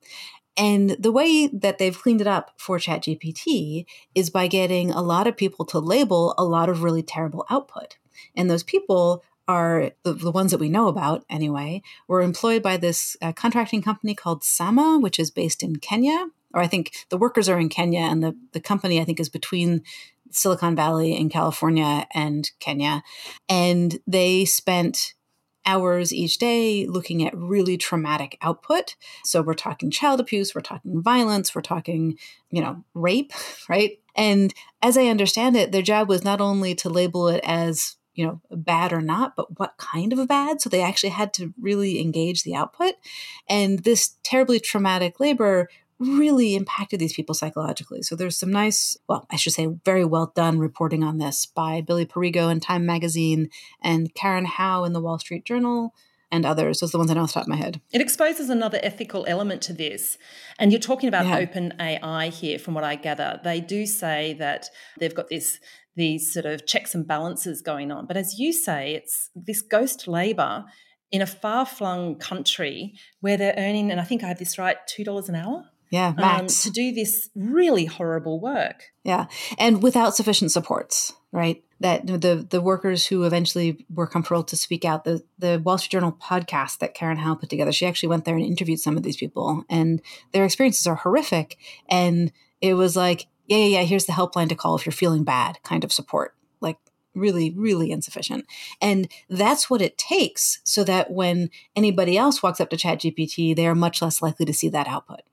And the way that they've cleaned it up for ChatGPT is by getting a lot of people to label a lot of really terrible output. And those people are the, the ones that we know about anyway, were employed by this uh, contracting company called Sama, which is based in Kenya. Or I think the workers are in Kenya and the, the company I think is between Silicon Valley in California and Kenya. And they spent hours each day looking at really traumatic output. So we're talking child abuse, we're talking violence, we're talking, you know, rape, right? And as I understand it, their job was not only to label it as, you know, bad or not, but what kind of bad. So they actually had to really engage the output. And this terribly traumatic labor really impacted these people psychologically. So there's some nice, well, I should say very well done reporting on this by Billy Perigo in Time Magazine and Karen Howe in the Wall Street Journal and others. Those are the ones I know off the top of my head. It exposes another ethical element to this. And you're talking about Yeah. OpenAI here, from what I gather. They do say that they've got this these sort of checks and balances going on. But as you say, it's this ghost labour in a far-flung country where they're earning, and I think I have this right, two dollars an hour? Yeah, max. Um, to do this really horrible work. Yeah. And without sufficient supports, right? that the the workers who eventually were comfortable to speak out, the, the Wall Street Journal podcast that Karen Howell put together, she actually went there and interviewed some of these people, and their experiences are horrific. And it was like, yeah, yeah, yeah, here's the helpline to call if you're feeling bad kind of support, like really, really insufficient. And that's what it takes so that when anybody else walks up to ChatGPT, they are much less likely to see that output.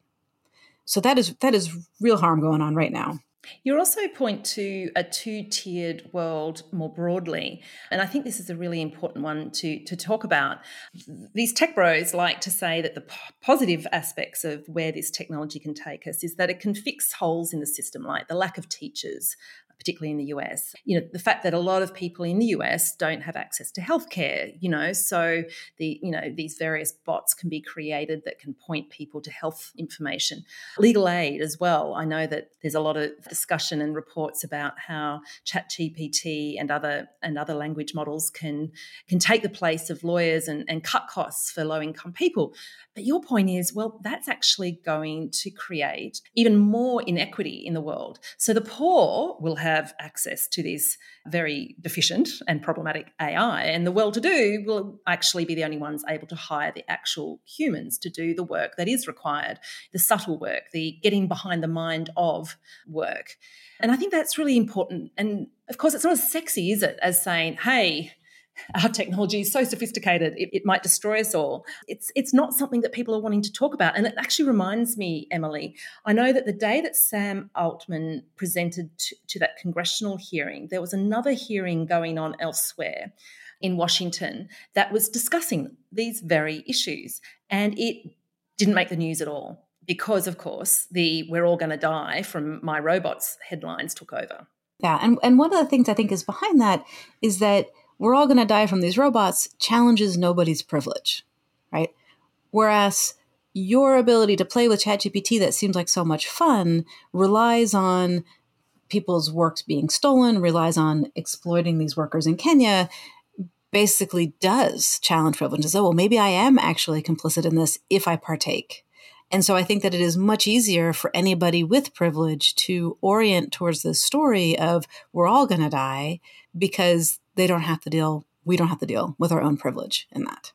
So that is that is real harm going on right now. You also point to a two-tiered world more broadly, and I think this is a really important one to, to talk about. These tech bros like to say that the p- positive aspects of where this technology can take us is that it can fix holes in the system, like the lack of teachers, particularly in the U S. You know, the fact that a lot of people in the U S don't have access to healthcare, you know, so the, you know, these various bots can be created that can point people to health information. Legal aid as well. I know that there's a lot of discussion and reports about how ChatGPT and other and other language models can can take the place of lawyers and, and cut costs for low-income people. But your point is, well, that's actually going to create even more inequity in the world. So the poor will have access to this very deficient and problematic A I, and the well-to-do will actually be the only ones able to hire the actual humans to do the work that is required, the subtle work, the getting behind the mind of work. And I think that's really important. And of course, it's not as sexy, is it, as saying, hey, our technology is so sophisticated, it, it might destroy us all. It's it's not something that people are wanting to talk about. And it actually reminds me, Emily, I know that the day that Sam Altman presented to, to that congressional hearing, there was another hearing going on elsewhere in Washington that was discussing these very issues. And it didn't make the news at all because, of course, the "we're all going to die" from My Robots headlines took over. Yeah, and, and one of the things I think is behind that is that we're all going to die from these robots challenges nobody's privilege, right? Whereas your ability to play with ChatGPT that seems like so much fun relies on people's works being stolen, relies on exploiting these workers in Kenya, basically does challenge privilege and say, oh, well, maybe I am actually complicit in this if I partake. And so I think that it is much easier for anybody with privilege to orient towards this story of we're all going to die because they don't have to deal, we don't have to deal with our own privilege in that.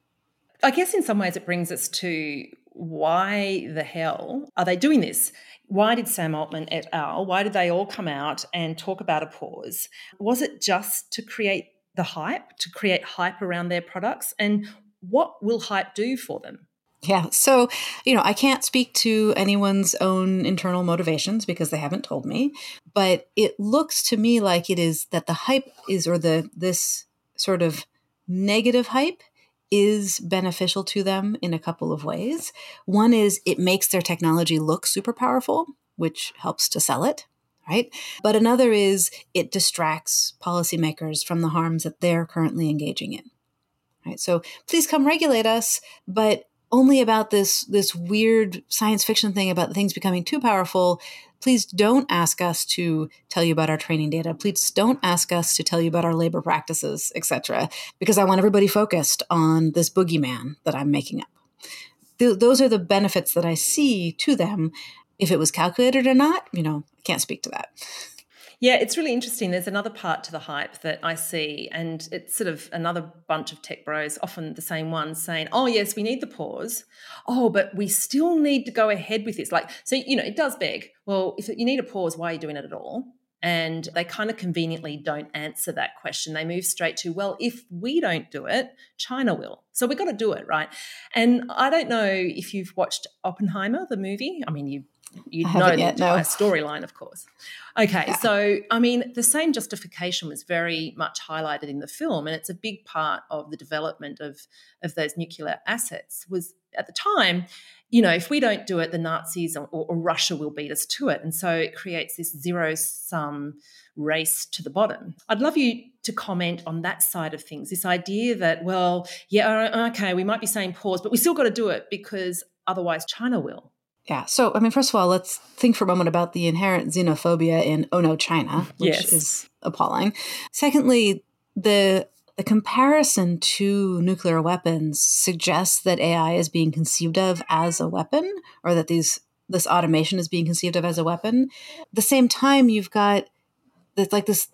I guess in some ways it brings us to why the hell are they doing this? Why did Sam Altman et al., why did they all come out and talk about a pause? Was it just to create the hype, to create hype around their products? And what will hype do for them? Yeah. So, you know, I can't speak to anyone's own internal motivations because they haven't told me, but it looks to me like it is that the hype is, or the, this sort of negative hype is beneficial to them in a couple of ways. One is it makes their technology look super powerful, which helps to sell it, right? But another is it distracts policymakers from the harms that they're currently engaging in, right? So please come regulate us, but only about this this weird science fiction thing about things becoming too powerful. Please don't ask us to tell you about our training data. Please don't ask us to tell you about our labor practices, et cetera, because I want everybody focused on this boogeyman that I'm making up. Th- those are the benefits that I see to them. If it was calculated or not, you know, I can't speak to that. Yeah, it's really interesting. There's another part to the hype that I see, and it's sort of another bunch of tech bros, often the same ones, saying, oh, yes, we need the pause. Oh, but we still need to go ahead with this. Like, so, you know, it does beg, well, if you need a pause, why are you doing it at all? And they kind of conveniently don't answer that question. They move straight to, well, if we don't do it, China will. So we've got to do it, right? And I don't know if you've watched Oppenheimer, the movie. I mean, you You know the yet, entire no. storyline, of course. Okay, Yeah. so, I mean, the same justification was very much highlighted in the film, and it's a big part of the development of, of those nuclear assets was, at the time, you know, if we don't do it, the Nazis or, or Russia will beat us to it. And so it creates this zero-sum race to the bottom. I'd love you to comment on that side of things, this idea that, well, yeah, okay, we might be saying pause, but we still got to do it because otherwise China will. Yeah. So, I mean, first of all, let's think for a moment about the inherent xenophobia in Oh No, China, which Yes. is appalling. Secondly, the the comparison to nuclear weapons suggests that A I is being conceived of as a weapon, or that these this automation is being conceived of as a weapon. At the same time, you've got it's like this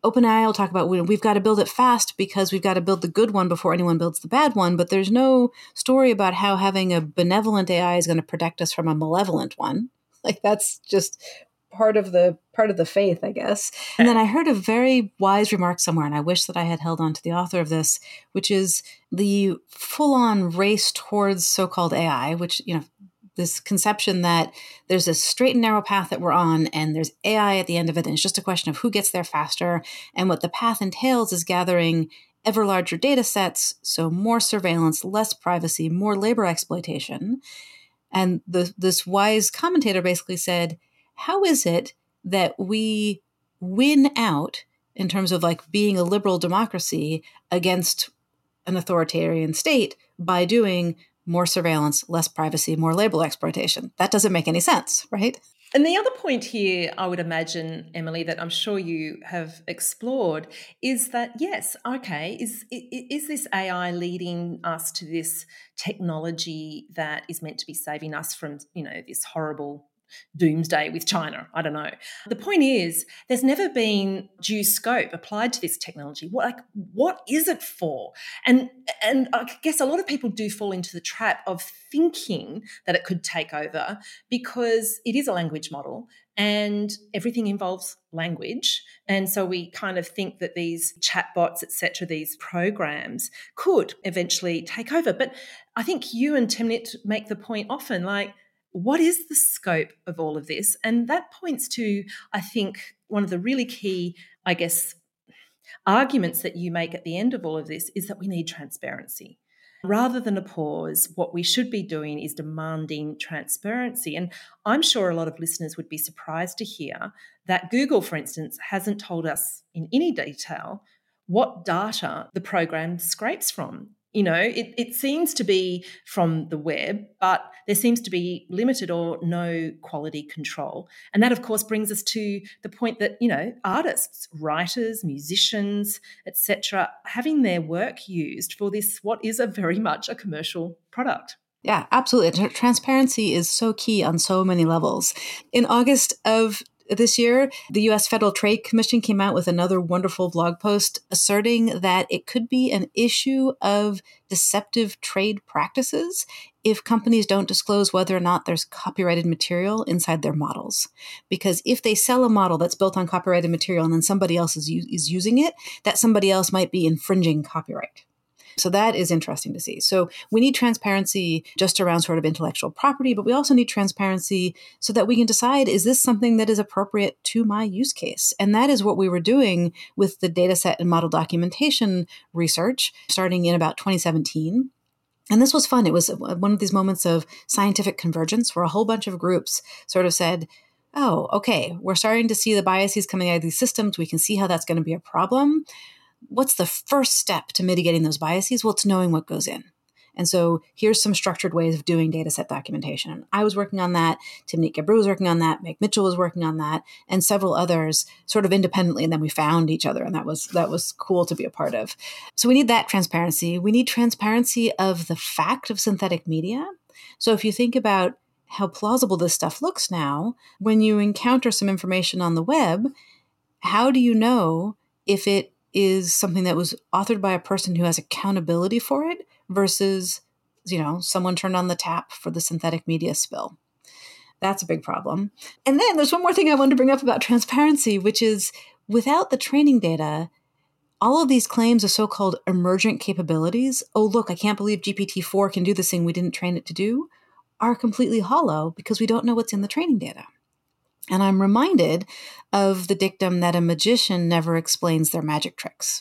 OpenAI will talk about we've got to build it fast because we've got to build the good one before anyone builds the bad one. But there's no story about how having a benevolent A I is going to protect us from a malevolent one. Like that's just part of the part of the faith, I guess. And then I heard a very wise remark somewhere, and I wish that I had held on to the author of this, which is the full-on race towards so-called A I, which, you know, this conception that there's a straight and narrow path that we're on and there's A I at the end of it. And it's just a question of who gets there faster. And what the path entails is gathering ever larger data sets. So more surveillance, less privacy, more labor exploitation. And the, this wise commentator basically said, how is it that we win out in terms of like being a liberal democracy against an authoritarian state by doing more surveillance, less privacy, more labor exploitation? That doesn't make any sense, right? And the other point here, I would imagine, Emily, that I'm sure you have explored is that, yes, okay, is, is this A I leading us to this technology that is meant to be saving us from, you know, this horrible doomsday with China? I don't know. The point is, there's never been due scope applied to this technology. What, like, what is it for? And and I guess a lot of people do fall into the trap of thinking that it could take over because it is a language model and everything involves language. And so we kind of think that these chatbots, et cetera, these programs could eventually take over. But I think you and Timnit make the point often, like, what is the scope of all of this? And that points to, I think, one of the really key, I guess, arguments that you make at the end of all of this is that we need transparency. Rather than a pause, what we should be doing is demanding transparency. And I'm sure a lot of listeners would be surprised to hear that Google, for instance, hasn't told us in any detail what data the program scrapes from. You know, it, it seems to be from the web, but there seems to be limited or no quality control. And that, of course, brings us to the point that, you know, artists, writers, musicians, et cetera, having their work used for this, what is a very much a commercial product. Yeah, absolutely. Transparency is so key on so many levels. In August of this year, the U S Federal Trade Commission came out with another wonderful blog post asserting that it could be an issue of deceptive trade practices if companies don't disclose whether or not there's copyrighted material inside their models. Because if they sell a model that's built on copyrighted material and then somebody else is, u- is using it, that somebody else might be infringing copyright. So that is interesting to see. So we need transparency just around sort of intellectual property, but we also need transparency so that we can decide, is this something that is appropriate to my use case? And that is what we were doing with the dataset and model documentation research starting in about twenty seventeen. And this was fun. It was one of these moments of scientific convergence where a whole bunch of groups sort of said, oh, okay, we're starting to see the biases coming out of these systems. We can see how that's going to be a problem. What's the first step to mitigating those biases? Well, it's knowing what goes in. And so here's some structured ways of doing data set documentation. And I was working on that. Timnit Gebru was working on that. Meg Mitchell was working on that, and several others sort of independently. And then we found each other, and that was that was cool to be a part of. So we need that transparency. We need transparency of the fact of synthetic media. So if you think about how plausible this stuff looks now, when you encounter some information on the web, how do you know if it is something that was authored by a person who has accountability for it versus, you know, someone turned on the tap for the synthetic media spill? That's a big problem. And then there's one more thing I wanted to bring up about transparency, which is without the training data, all of these claims of so-called emergent capabilities, oh, look, I can't believe G P T four can do this thing we didn't train it to do, are completely hollow because we don't know what's in the training data. And I'm reminded of the dictum that a magician never explains their magic tricks.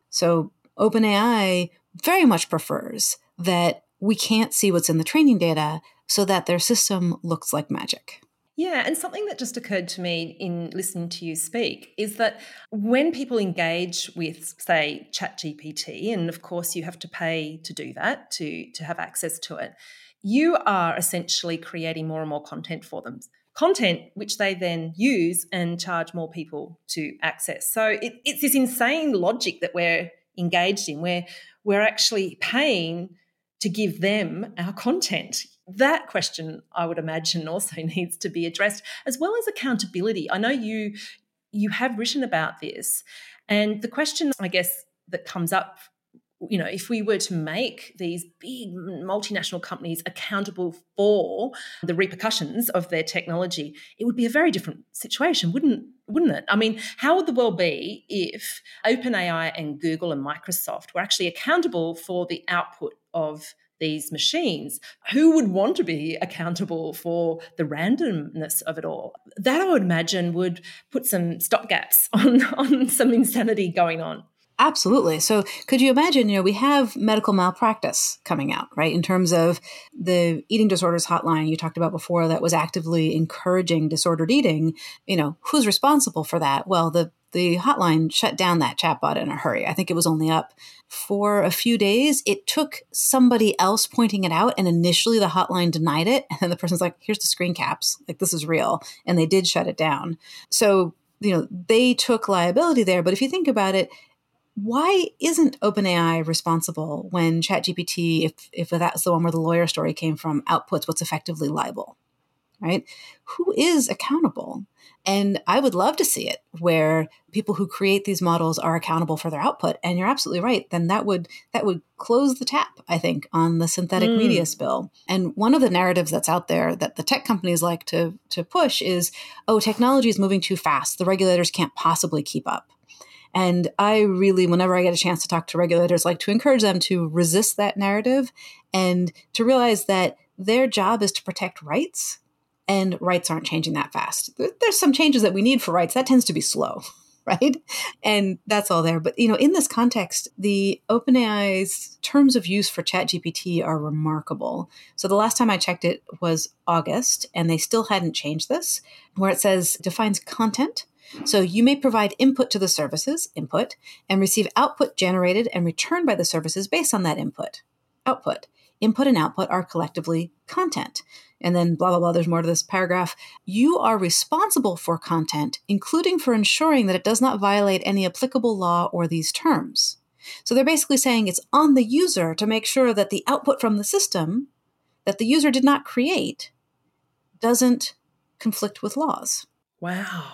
So OpenAI very much prefers that we can't see what's in the training data so that their system looks like magic. Yeah, and something that just occurred to me in listening to you speak is that when people engage with, say, ChatGPT, and of course you have to pay to do that, to, to have access to it, you are essentially creating more and more content for them. Content which they then use and charge more people to access. So it, it's this insane logic that we're engaged in where we're actually paying to give them our content. That question, I would imagine, also needs to be addressed, as well as accountability. I know you you have written about this, And the question, I guess, that comes up, you know, if we were to make these big multinational companies accountable for the repercussions of their technology, it would be a very different situation, wouldn't wouldn't it? I mean, how would the world be if OpenAI and Google and Microsoft were actually accountable for the output of these machines? Who would want to be accountable for the randomness of it all? That, I would imagine, would put some stopgaps on, on some insanity going on. Absolutely. So could you imagine, you know, we have medical malpractice coming out, right? In terms of the eating disorders hotline you talked about before that was actively encouraging disordered eating. You know, who's responsible for that? Well, the the hotline shut down that chatbot in a hurry. I think it was only up for a few days. It took somebody else pointing it out, and initially the hotline denied it. And then the person's like, here's the screen caps. Like, this is real. And they did shut it down. So, you know, they took liability there. But if you think about it, why isn't OpenAI responsible when ChatGPT, if if that's the one where the lawyer story came from, outputs what's effectively libel, right? Who is accountable? And I would love to see it where people who create these models are accountable for their output. And you're absolutely right. Then that would that would close the tap, I think, on the synthetic mm. media spill. And one of the narratives that's out there that the tech companies like to to push is, oh, technology is moving too fast. The regulators can't possibly keep up. And I really, whenever I get a chance to talk to regulators, like to encourage them to resist that narrative and to realize that their job is to protect rights, and rights aren't changing that fast. There's some changes that we need for rights. That tends to be slow, right? And that's all there. But, you know, in this context, the OpenAI's terms of use for ChatGPT are remarkable. So the last time I checked it was August, and they still hadn't changed this, where it says defines content. So you may provide input to the services, input, and receive output generated and returned by the services based on that input, output. Input and output are collectively content. And then blah, blah, blah, there's more to this paragraph. You are responsible for content, including for ensuring that it does not violate any applicable law or these terms. So they're basically saying it's on the user to make sure that the output from the system that the user did not create doesn't conflict with laws. Wow.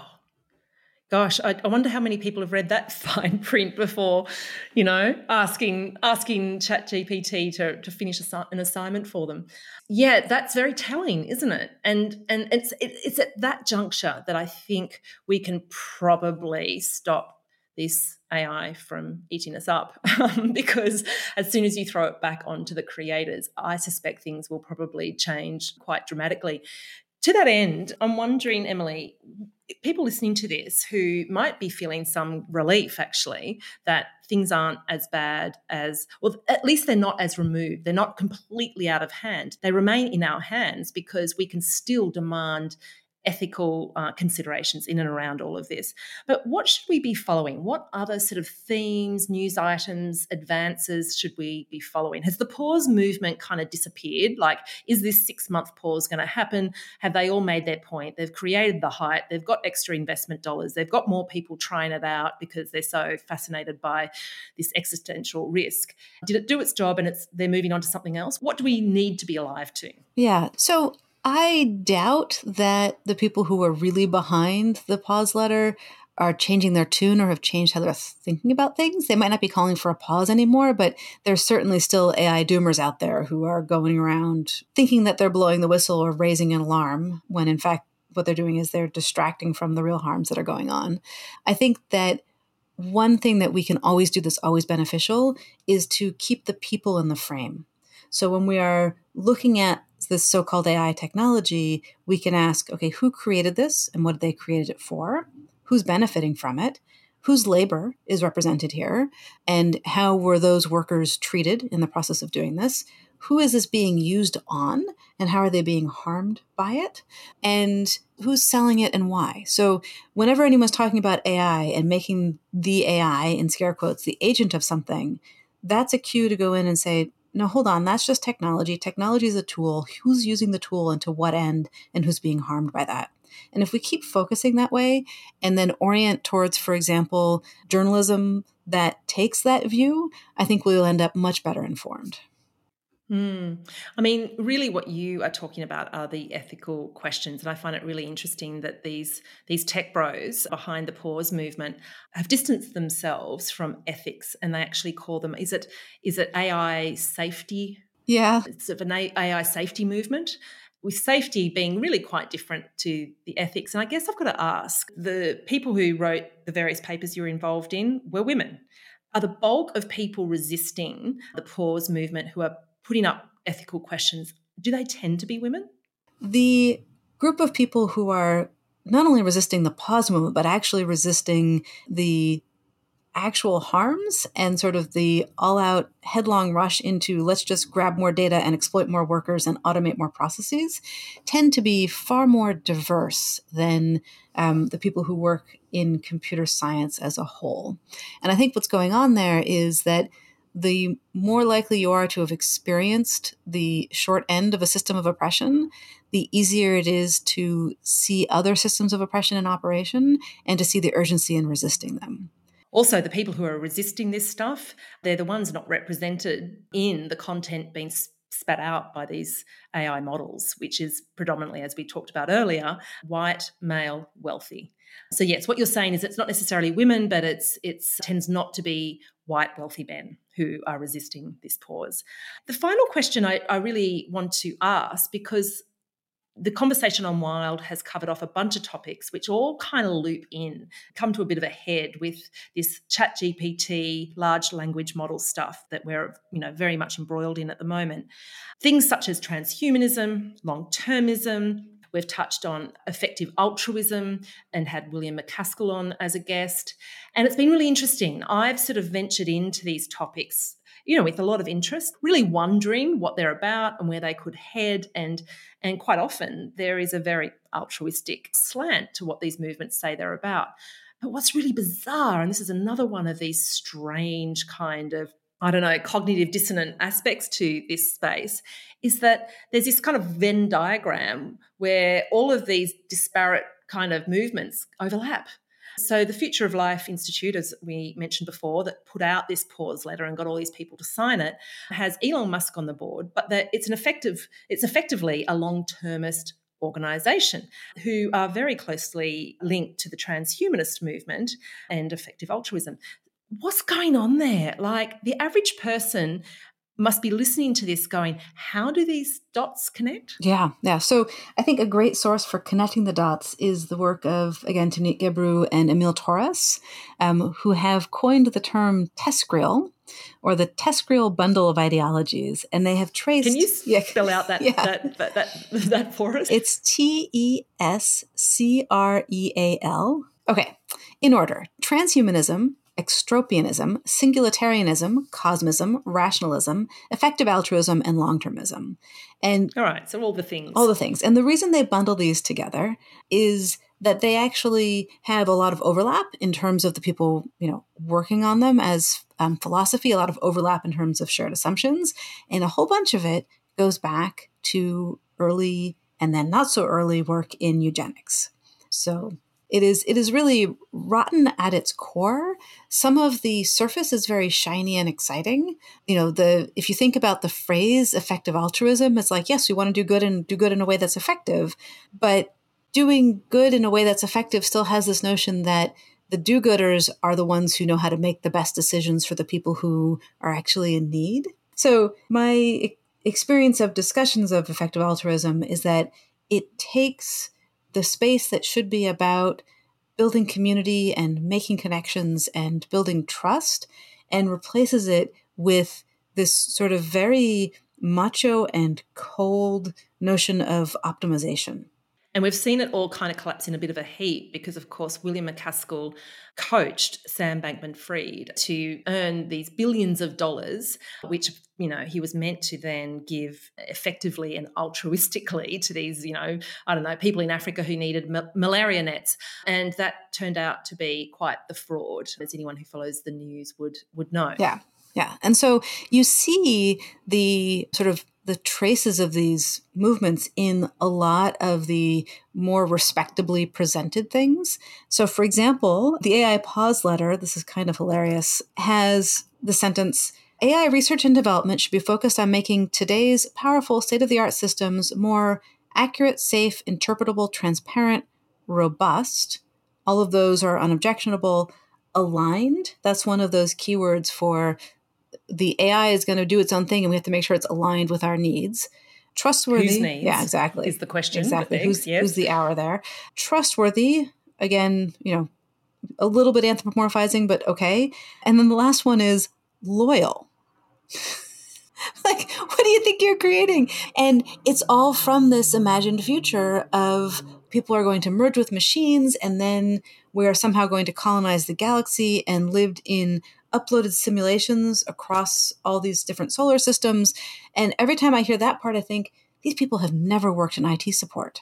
Gosh, I, I wonder how many people have read that fine print before, you know, asking asking ChatGPT to to finish a, an assignment for them. Yeah, that's very telling, isn't it? And and it's it, it's at that juncture that I think we can probably stop this A I from eating us up, um, because as soon as you throw it back onto the creators, I suspect things will probably change quite dramatically. To that end, I'm wondering, Emily, people listening to this who might be feeling some relief, actually, that things aren't as bad as, well, at least they're not as removed. They're not completely out of hand. They remain in our hands because we can still demand ethical uh, considerations in and around all of this. But what should we be following? What other sort of themes, news items, advances should we be following? Has the pause movement kind of disappeared? Like, is this six-month pause going to happen? Have they all made their point? They've created the hype. They've got extra investment dollars. They've got more people trying it out because they're so fascinated by this existential risk. Did it do its job and it's they're moving on to something else? What do we need to be alive to? Yeah. So I doubt that the people who are really behind the pause letter are changing their tune or have changed how they're thinking about things. They might not be calling for a pause anymore, but there's certainly still A I doomers out there who are going around thinking that they're blowing the whistle or raising an alarm when in fact what they're doing is they're distracting from the real harms that are going on. I think that one thing that we can always do that's always beneficial is to keep the people in the frame. So when we are looking at this so-called A I technology, we can ask, okay, who created this and what did they create it for? Who's benefiting from it? Whose labor is represented here? And how were those workers treated in the process of doing this? Who is this being used on and how are they being harmed by it? And who's selling it and why? So whenever anyone's talking about A I and making the A I, in scare quotes, the agent of something, that's a cue to go in and say, no, hold on, that's just technology. Technology is a tool. Who's using the tool and to what end and who's being harmed by that? And if we keep focusing that way and then orient towards, for example, journalism that takes that view, I think we'll end up much better informed. Mm. I mean, really what you are talking about are the ethical questions. And I find it really interesting that these, these tech bros behind the pause movement have distanced themselves from ethics, and they actually call them, is it is it A I safety? Yeah. It's sort of an A I safety movement, with safety being really quite different to the ethics. And I guess I've got to ask, the people who wrote the various papers you're involved in were women. Are the bulk of people resisting the pause movement who are putting up ethical questions, do they tend to be women? The group of people who are not only resisting the pause movement, but actually resisting the actual harms and sort of the all-out headlong rush into let's just grab more data and exploit more workers and automate more processes tend to be far more diverse than um, the people who work in computer science as a whole. And I think what's going on there is that the more likely you are to have experienced the short end of a system of oppression, the easier it is to see other systems of oppression in operation and to see the urgency in resisting them. Also, the people who are resisting this stuff, they're the ones not represented in the content being spat out by these A I models, which is predominantly, as we talked about earlier, white, male, wealthy. So yes, what you're saying is it's not necessarily women, but it's it's tends not to be white, wealthy men who are resisting this pause. The final question I, I really want to ask, because the conversation on Wild has covered off a bunch of topics which all kind of loop in, come to a bit of a head with this Chat G P T, large language model stuff that we're, you know, very much embroiled in at the moment. Things such as transhumanism, long-termism. We've touched on effective altruism and had William MacAskill on as a guest. And it's been really interesting. I've sort of ventured into these topics, you know, with a lot of interest, really wondering what they're about and where they could head. And, and quite often there is a very altruistic slant to what these movements say they're about. But what's really bizarre, and this is another one of these strange kind of, I don't know, cognitive dissonant aspects to this space, is that there's this kind of Venn diagram where all of these disparate kind of movements overlap. So the Future of Life Institute, as we mentioned before, that put out this pause letter and got all these people to sign it, has Elon Musk on the board, but that it's an effective, it's effectively a long-termist organisation who are very closely linked to the transhumanist movement and effective altruism. What's going on there? Like, the average person must be listening to this going, how do these dots connect? Yeah, yeah. So I think a great source for connecting the dots is the work of, again, Tanit Gebru and Emil Torres, um, who have coined the term TESCREAL, or the TESCREAL bundle of ideologies. And they have traced... Can you yeah, spell out that, yeah. that, that, that, that for us? It's T E S C R E A L. Okay, in order. Transhumanism, extropianism, singularitarianism, cosmism, rationalism, effective altruism, and long-termism. And all right, so all the things. All the things. And the reason they bundle these together is that they actually have a lot of overlap in terms of the people, you know, working on them as um, philosophy, a lot of overlap in terms of shared assumptions, and a whole bunch of it goes back to early and then not so early work in eugenics. So It is it is really rotten at its core. Some of the surface is very shiny and exciting. You know, the if you think about the phrase effective altruism, it's like, yes, we want to do good and do good in a way that's effective. But doing good in a way that's effective still has this notion that the do-gooders are the ones who know how to make the best decisions for the people who are actually in need. So my experience of discussions of effective altruism is that it takes the space that should be about building community and making connections and building trust and replaces it with this sort of very macho and cold notion of optimization. And we've seen it all kind of collapse in a bit of a heap because, of course, William MacAskill coached Sam Bankman-Fried to earn these billions of dollars, which, you know, he was meant to then give effectively and altruistically to these, you know, I don't know, people in Africa who needed ma- malaria nets. And that turned out to be quite the fraud, as anyone who follows the news would would know. Yeah, yeah. And so you see the sort of the traces of these movements in a lot of the more respectably presented things. So, for example, the A I pause letter, this is kind of hilarious, has the sentence, A I research and development should be focused on making today's powerful state-of-the-art systems more accurate, safe, interpretable, transparent, robust. All of those are unobjectionable. Aligned, that's one of those keywords for the A I is going to do its own thing and we have to make sure it's aligned with our needs. Trustworthy. Whose needs? Yeah, exactly. Is the question. Exactly. Thanks, who's, yes. who's the hour there? Trustworthy, again, you know, a little bit anthropomorphizing, but okay. And then the last one is loyal. Like, what do you think you're creating? And it's all from this imagined future of people are going to merge with machines and then we are somehow going to colonize the galaxy and lived in uploaded simulations across all these different solar systems. And every time I hear that part, I think these people have never worked in I T support.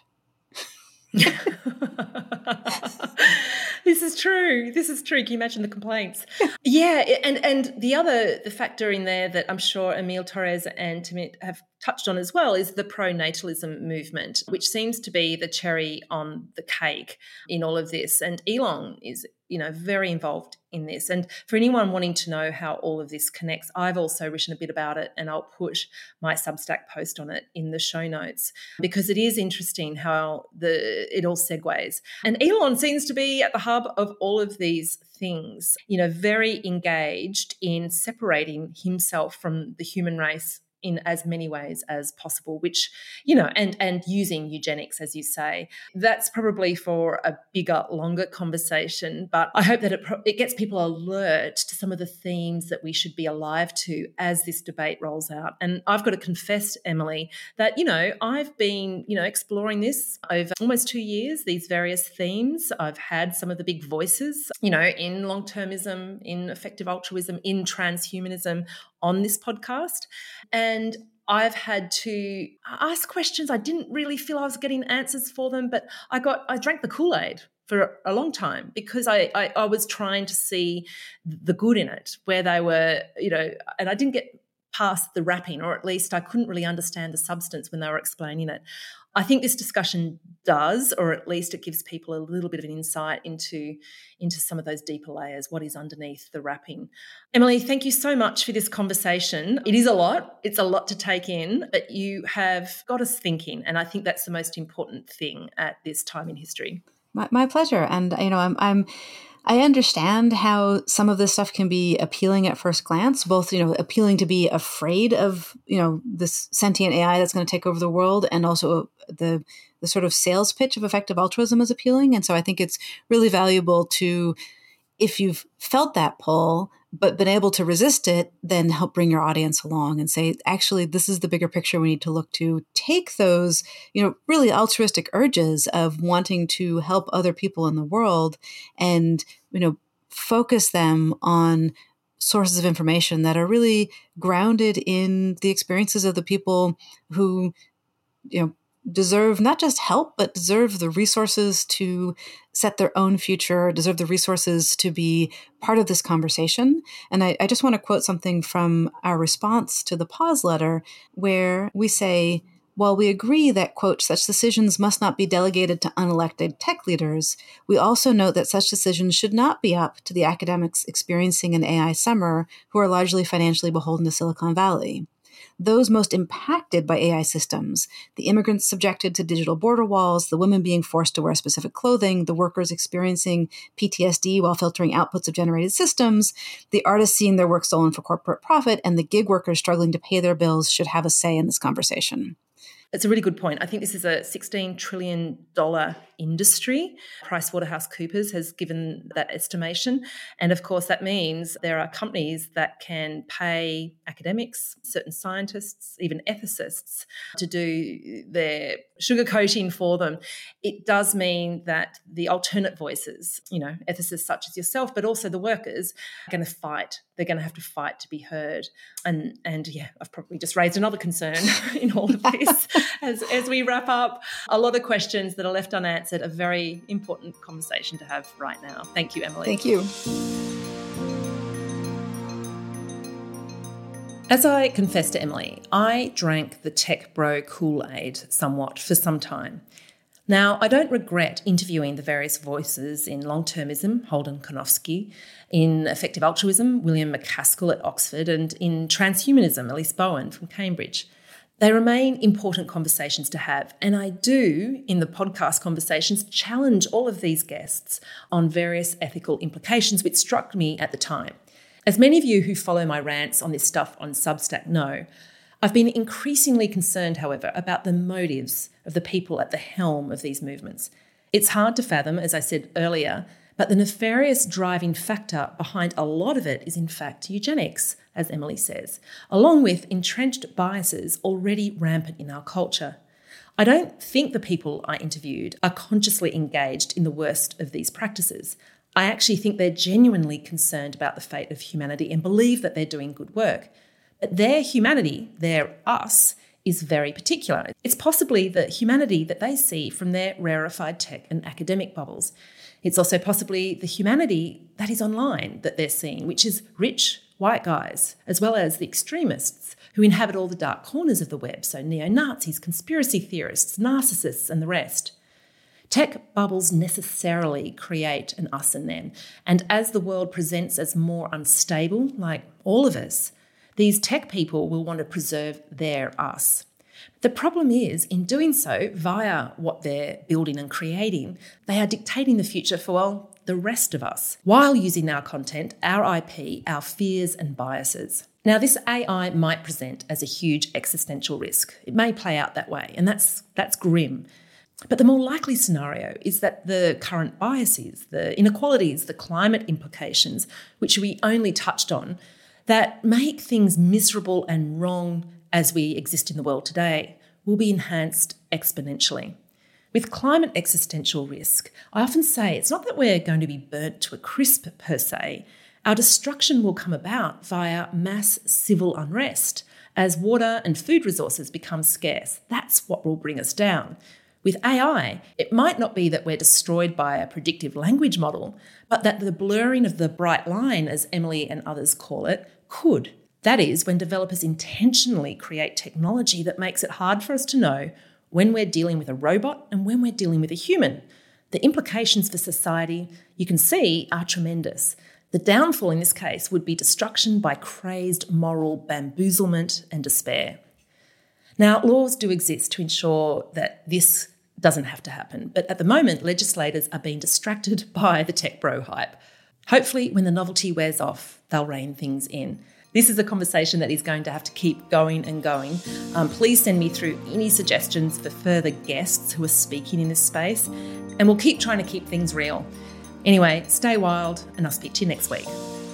This is true. This is true. Can you imagine the complaints? Yeah, and and the other the factor in there that I'm sure Emile Torres and Timit have touched on as well is the pro-natalism movement, which seems to be the cherry on the cake in all of this. And Elon is, you know, very involved in this. And for anyone wanting to know how all of this connects, I've also written a bit about it and I'll put my Substack post on it in the show notes because it is interesting how the it all segues. And Elon seems to be at the hub of all of these things, you know, very engaged in separating himself from the human race in as many ways as possible, which, you know, and and using eugenics, as you say. That's probably for a bigger, longer conversation, but I hope that it, it gets people alert to some of the themes that we should be alive to as this debate rolls out. And I've got to confess, Emily, that, you know, I've been, you know, exploring this over almost two years, these various themes. I've had some of the big voices, you know, in long-termism, in effective altruism, in transhumanism on this podcast. And I've had to ask questions. I didn't really feel I was getting answers for them, but I got I drank the Kool-Aid for a long time because I, I, I was trying to see the good in it, where they were, you know, and I didn't get past the wrapping, or at least I couldn't really understand the substance when they were explaining it. I think this discussion does, or at least it gives people a little bit of an insight into, into some of those deeper layers, what is underneath the wrapping. Emily, thank you so much for this conversation. It is a lot. It's a lot to take in, but you have got us thinking, and I think that's the most important thing at this time in history. My, my pleasure. And, you know, I'm, I'm, I understand how some of this stuff can be appealing at first glance, both, you know, appealing to be afraid of, you know, this sentient A I that's going to take over the world, and also the the sort of sales pitch of effective altruism is appealing. And so I think it's really valuable to, if you've felt that pull, but been able to resist it, then help bring your audience along and say, actually, this is the bigger picture we need to look to. Take those, you know, really altruistic urges of wanting to help other people in the world and, you know, focus them on sources of information that are really grounded in the experiences of the people who, you know, deserve not just help, but deserve the resources to set their own future, deserve the resources to be part of this conversation. And I, I just want to quote something from our response to the pause letter, where we say, while we agree that, quote, such decisions must not be delegated to unelected tech leaders, we also note that such decisions should not be up to the academics experiencing an A I summer who are largely financially beholden to Silicon Valley. Those most impacted by A I systems, the immigrants subjected to digital border walls, the women being forced to wear specific clothing, the workers experiencing P T S D while filtering outputs of generated systems, the artists seeing their work stolen for corporate profit, and the gig workers struggling to pay their bills should have a say in this conversation. It's a really good point. I think this is a sixteen trillion dollars industry. PricewaterhouseCoopers has given that estimation. And of course, that means there are companies that can pay academics, certain scientists, even ethicists to do their sugarcoating for them. It does mean that the alternate voices, you know, ethicists such as yourself, but also the workers, are going to fight. They're going to have to fight to be heard. And, and yeah, I've probably just raised another concern in all of this. As, as we wrap up, a lot of questions that are left unanswered, a very important conversation to have right now. Thank you, Emily. Thank you. As I confessed to Emily, I drank the tech bro Kool-Aid somewhat for some time. Now, I don't regret interviewing the various voices in long-termism, Holden Konofsky, in effective altruism, William McCaskill at Oxford, and in transhumanism, Elise Bowen from Cambridge. They remain important conversations to have, and I do, in the podcast conversations, challenge all of these guests on various ethical implications which struck me at the time. As many of you who follow my rants on this stuff on Substack know, I've been increasingly concerned, however, about the motives of the people at the helm of these movements. It's hard to fathom, as I said earlier, but the nefarious driving factor behind a lot of it is in fact eugenics, as Emily says, along with entrenched biases already rampant in our culture. I don't think the people I interviewed are consciously engaged in the worst of these practices. I actually think they're genuinely concerned about the fate of humanity and believe that they're doing good work. But their humanity, their us, is very particular. It's possibly the humanity that they see from their rarefied tech and academic bubbles. It's also possibly the humanity that is online that they're seeing, which is rich white guys, as well as the extremists who inhabit all the dark corners of the web, so neo-Nazis, conspiracy theorists, narcissists, and the rest. Tech bubbles necessarily create an us and them, and as the world presents as more unstable, like all of us, these tech people will want to preserve their us. The problem is, in doing so, via what they're building and creating, they are dictating the future for, well, the rest of us, while using our content, our I P, our fears and biases. Now, this A I might present as a huge existential risk. It may play out that way, and that's that's grim. But the more likely scenario is that the current biases, the inequalities, the climate implications, which we only touched on, that make things miserable and wrong as we exist in the world today, will be enhanced exponentially. With climate existential risk, I often say it's not that we're going to be burnt to a crisp per se. Our destruction will come about via mass civil unrest as water and food resources become scarce. That's what will bring us down. With A I, it might not be that we're destroyed by a predictive language model, but that the blurring of the bright line, as Emily and others call it, could. That is, when developers intentionally create technology that makes it hard for us to know when we're dealing with a robot and when we're dealing with a human. The implications for society, you can see, are tremendous. The downfall in this case would be destruction by crazed moral bamboozlement and despair. Now, laws do exist to ensure that this doesn't have to happen, but at the moment, legislators are being distracted by the tech bro hype. Hopefully, when the novelty wears off, they'll rein things in. This is a conversation that is going to have to keep going and going. Um, please send me through any suggestions for further guests who are speaking in this space, and we'll keep trying to keep things real. Anyway, stay wild, and I'll speak to you next week.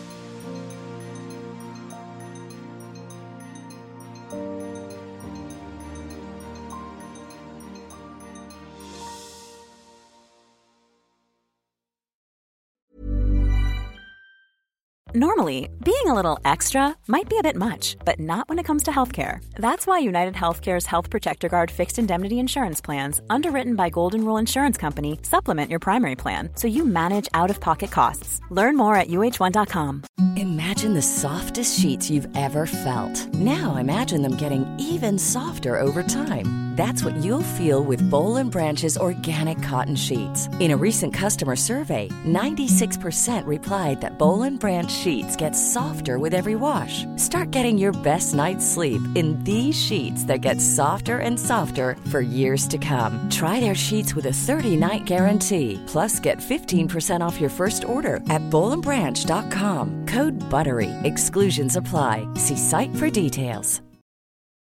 Normally, being a little extra might be a bit much, but not when it comes to healthcare. That's why United Healthcare's Health Protector Guard fixed indemnity insurance plans, underwritten by Golden Rule Insurance Company, supplement your primary plan so you manage out-of-pocket costs. Learn more at U H one dot com. Imagine the softest sheets you've ever felt. Now imagine them getting even softer over time. That's what you'll feel with Boll and Branch's organic cotton sheets. In a recent customer survey, ninety-six percent replied that Boll and Branch sheets get softer with every wash. Start getting your best night's sleep in these sheets that get softer and softer for years to come. Try their sheets with a thirty-night guarantee. Plus, get fifteen percent off your first order at boll and branch dot com. Code BUTTERY. Exclusions apply. See site for details.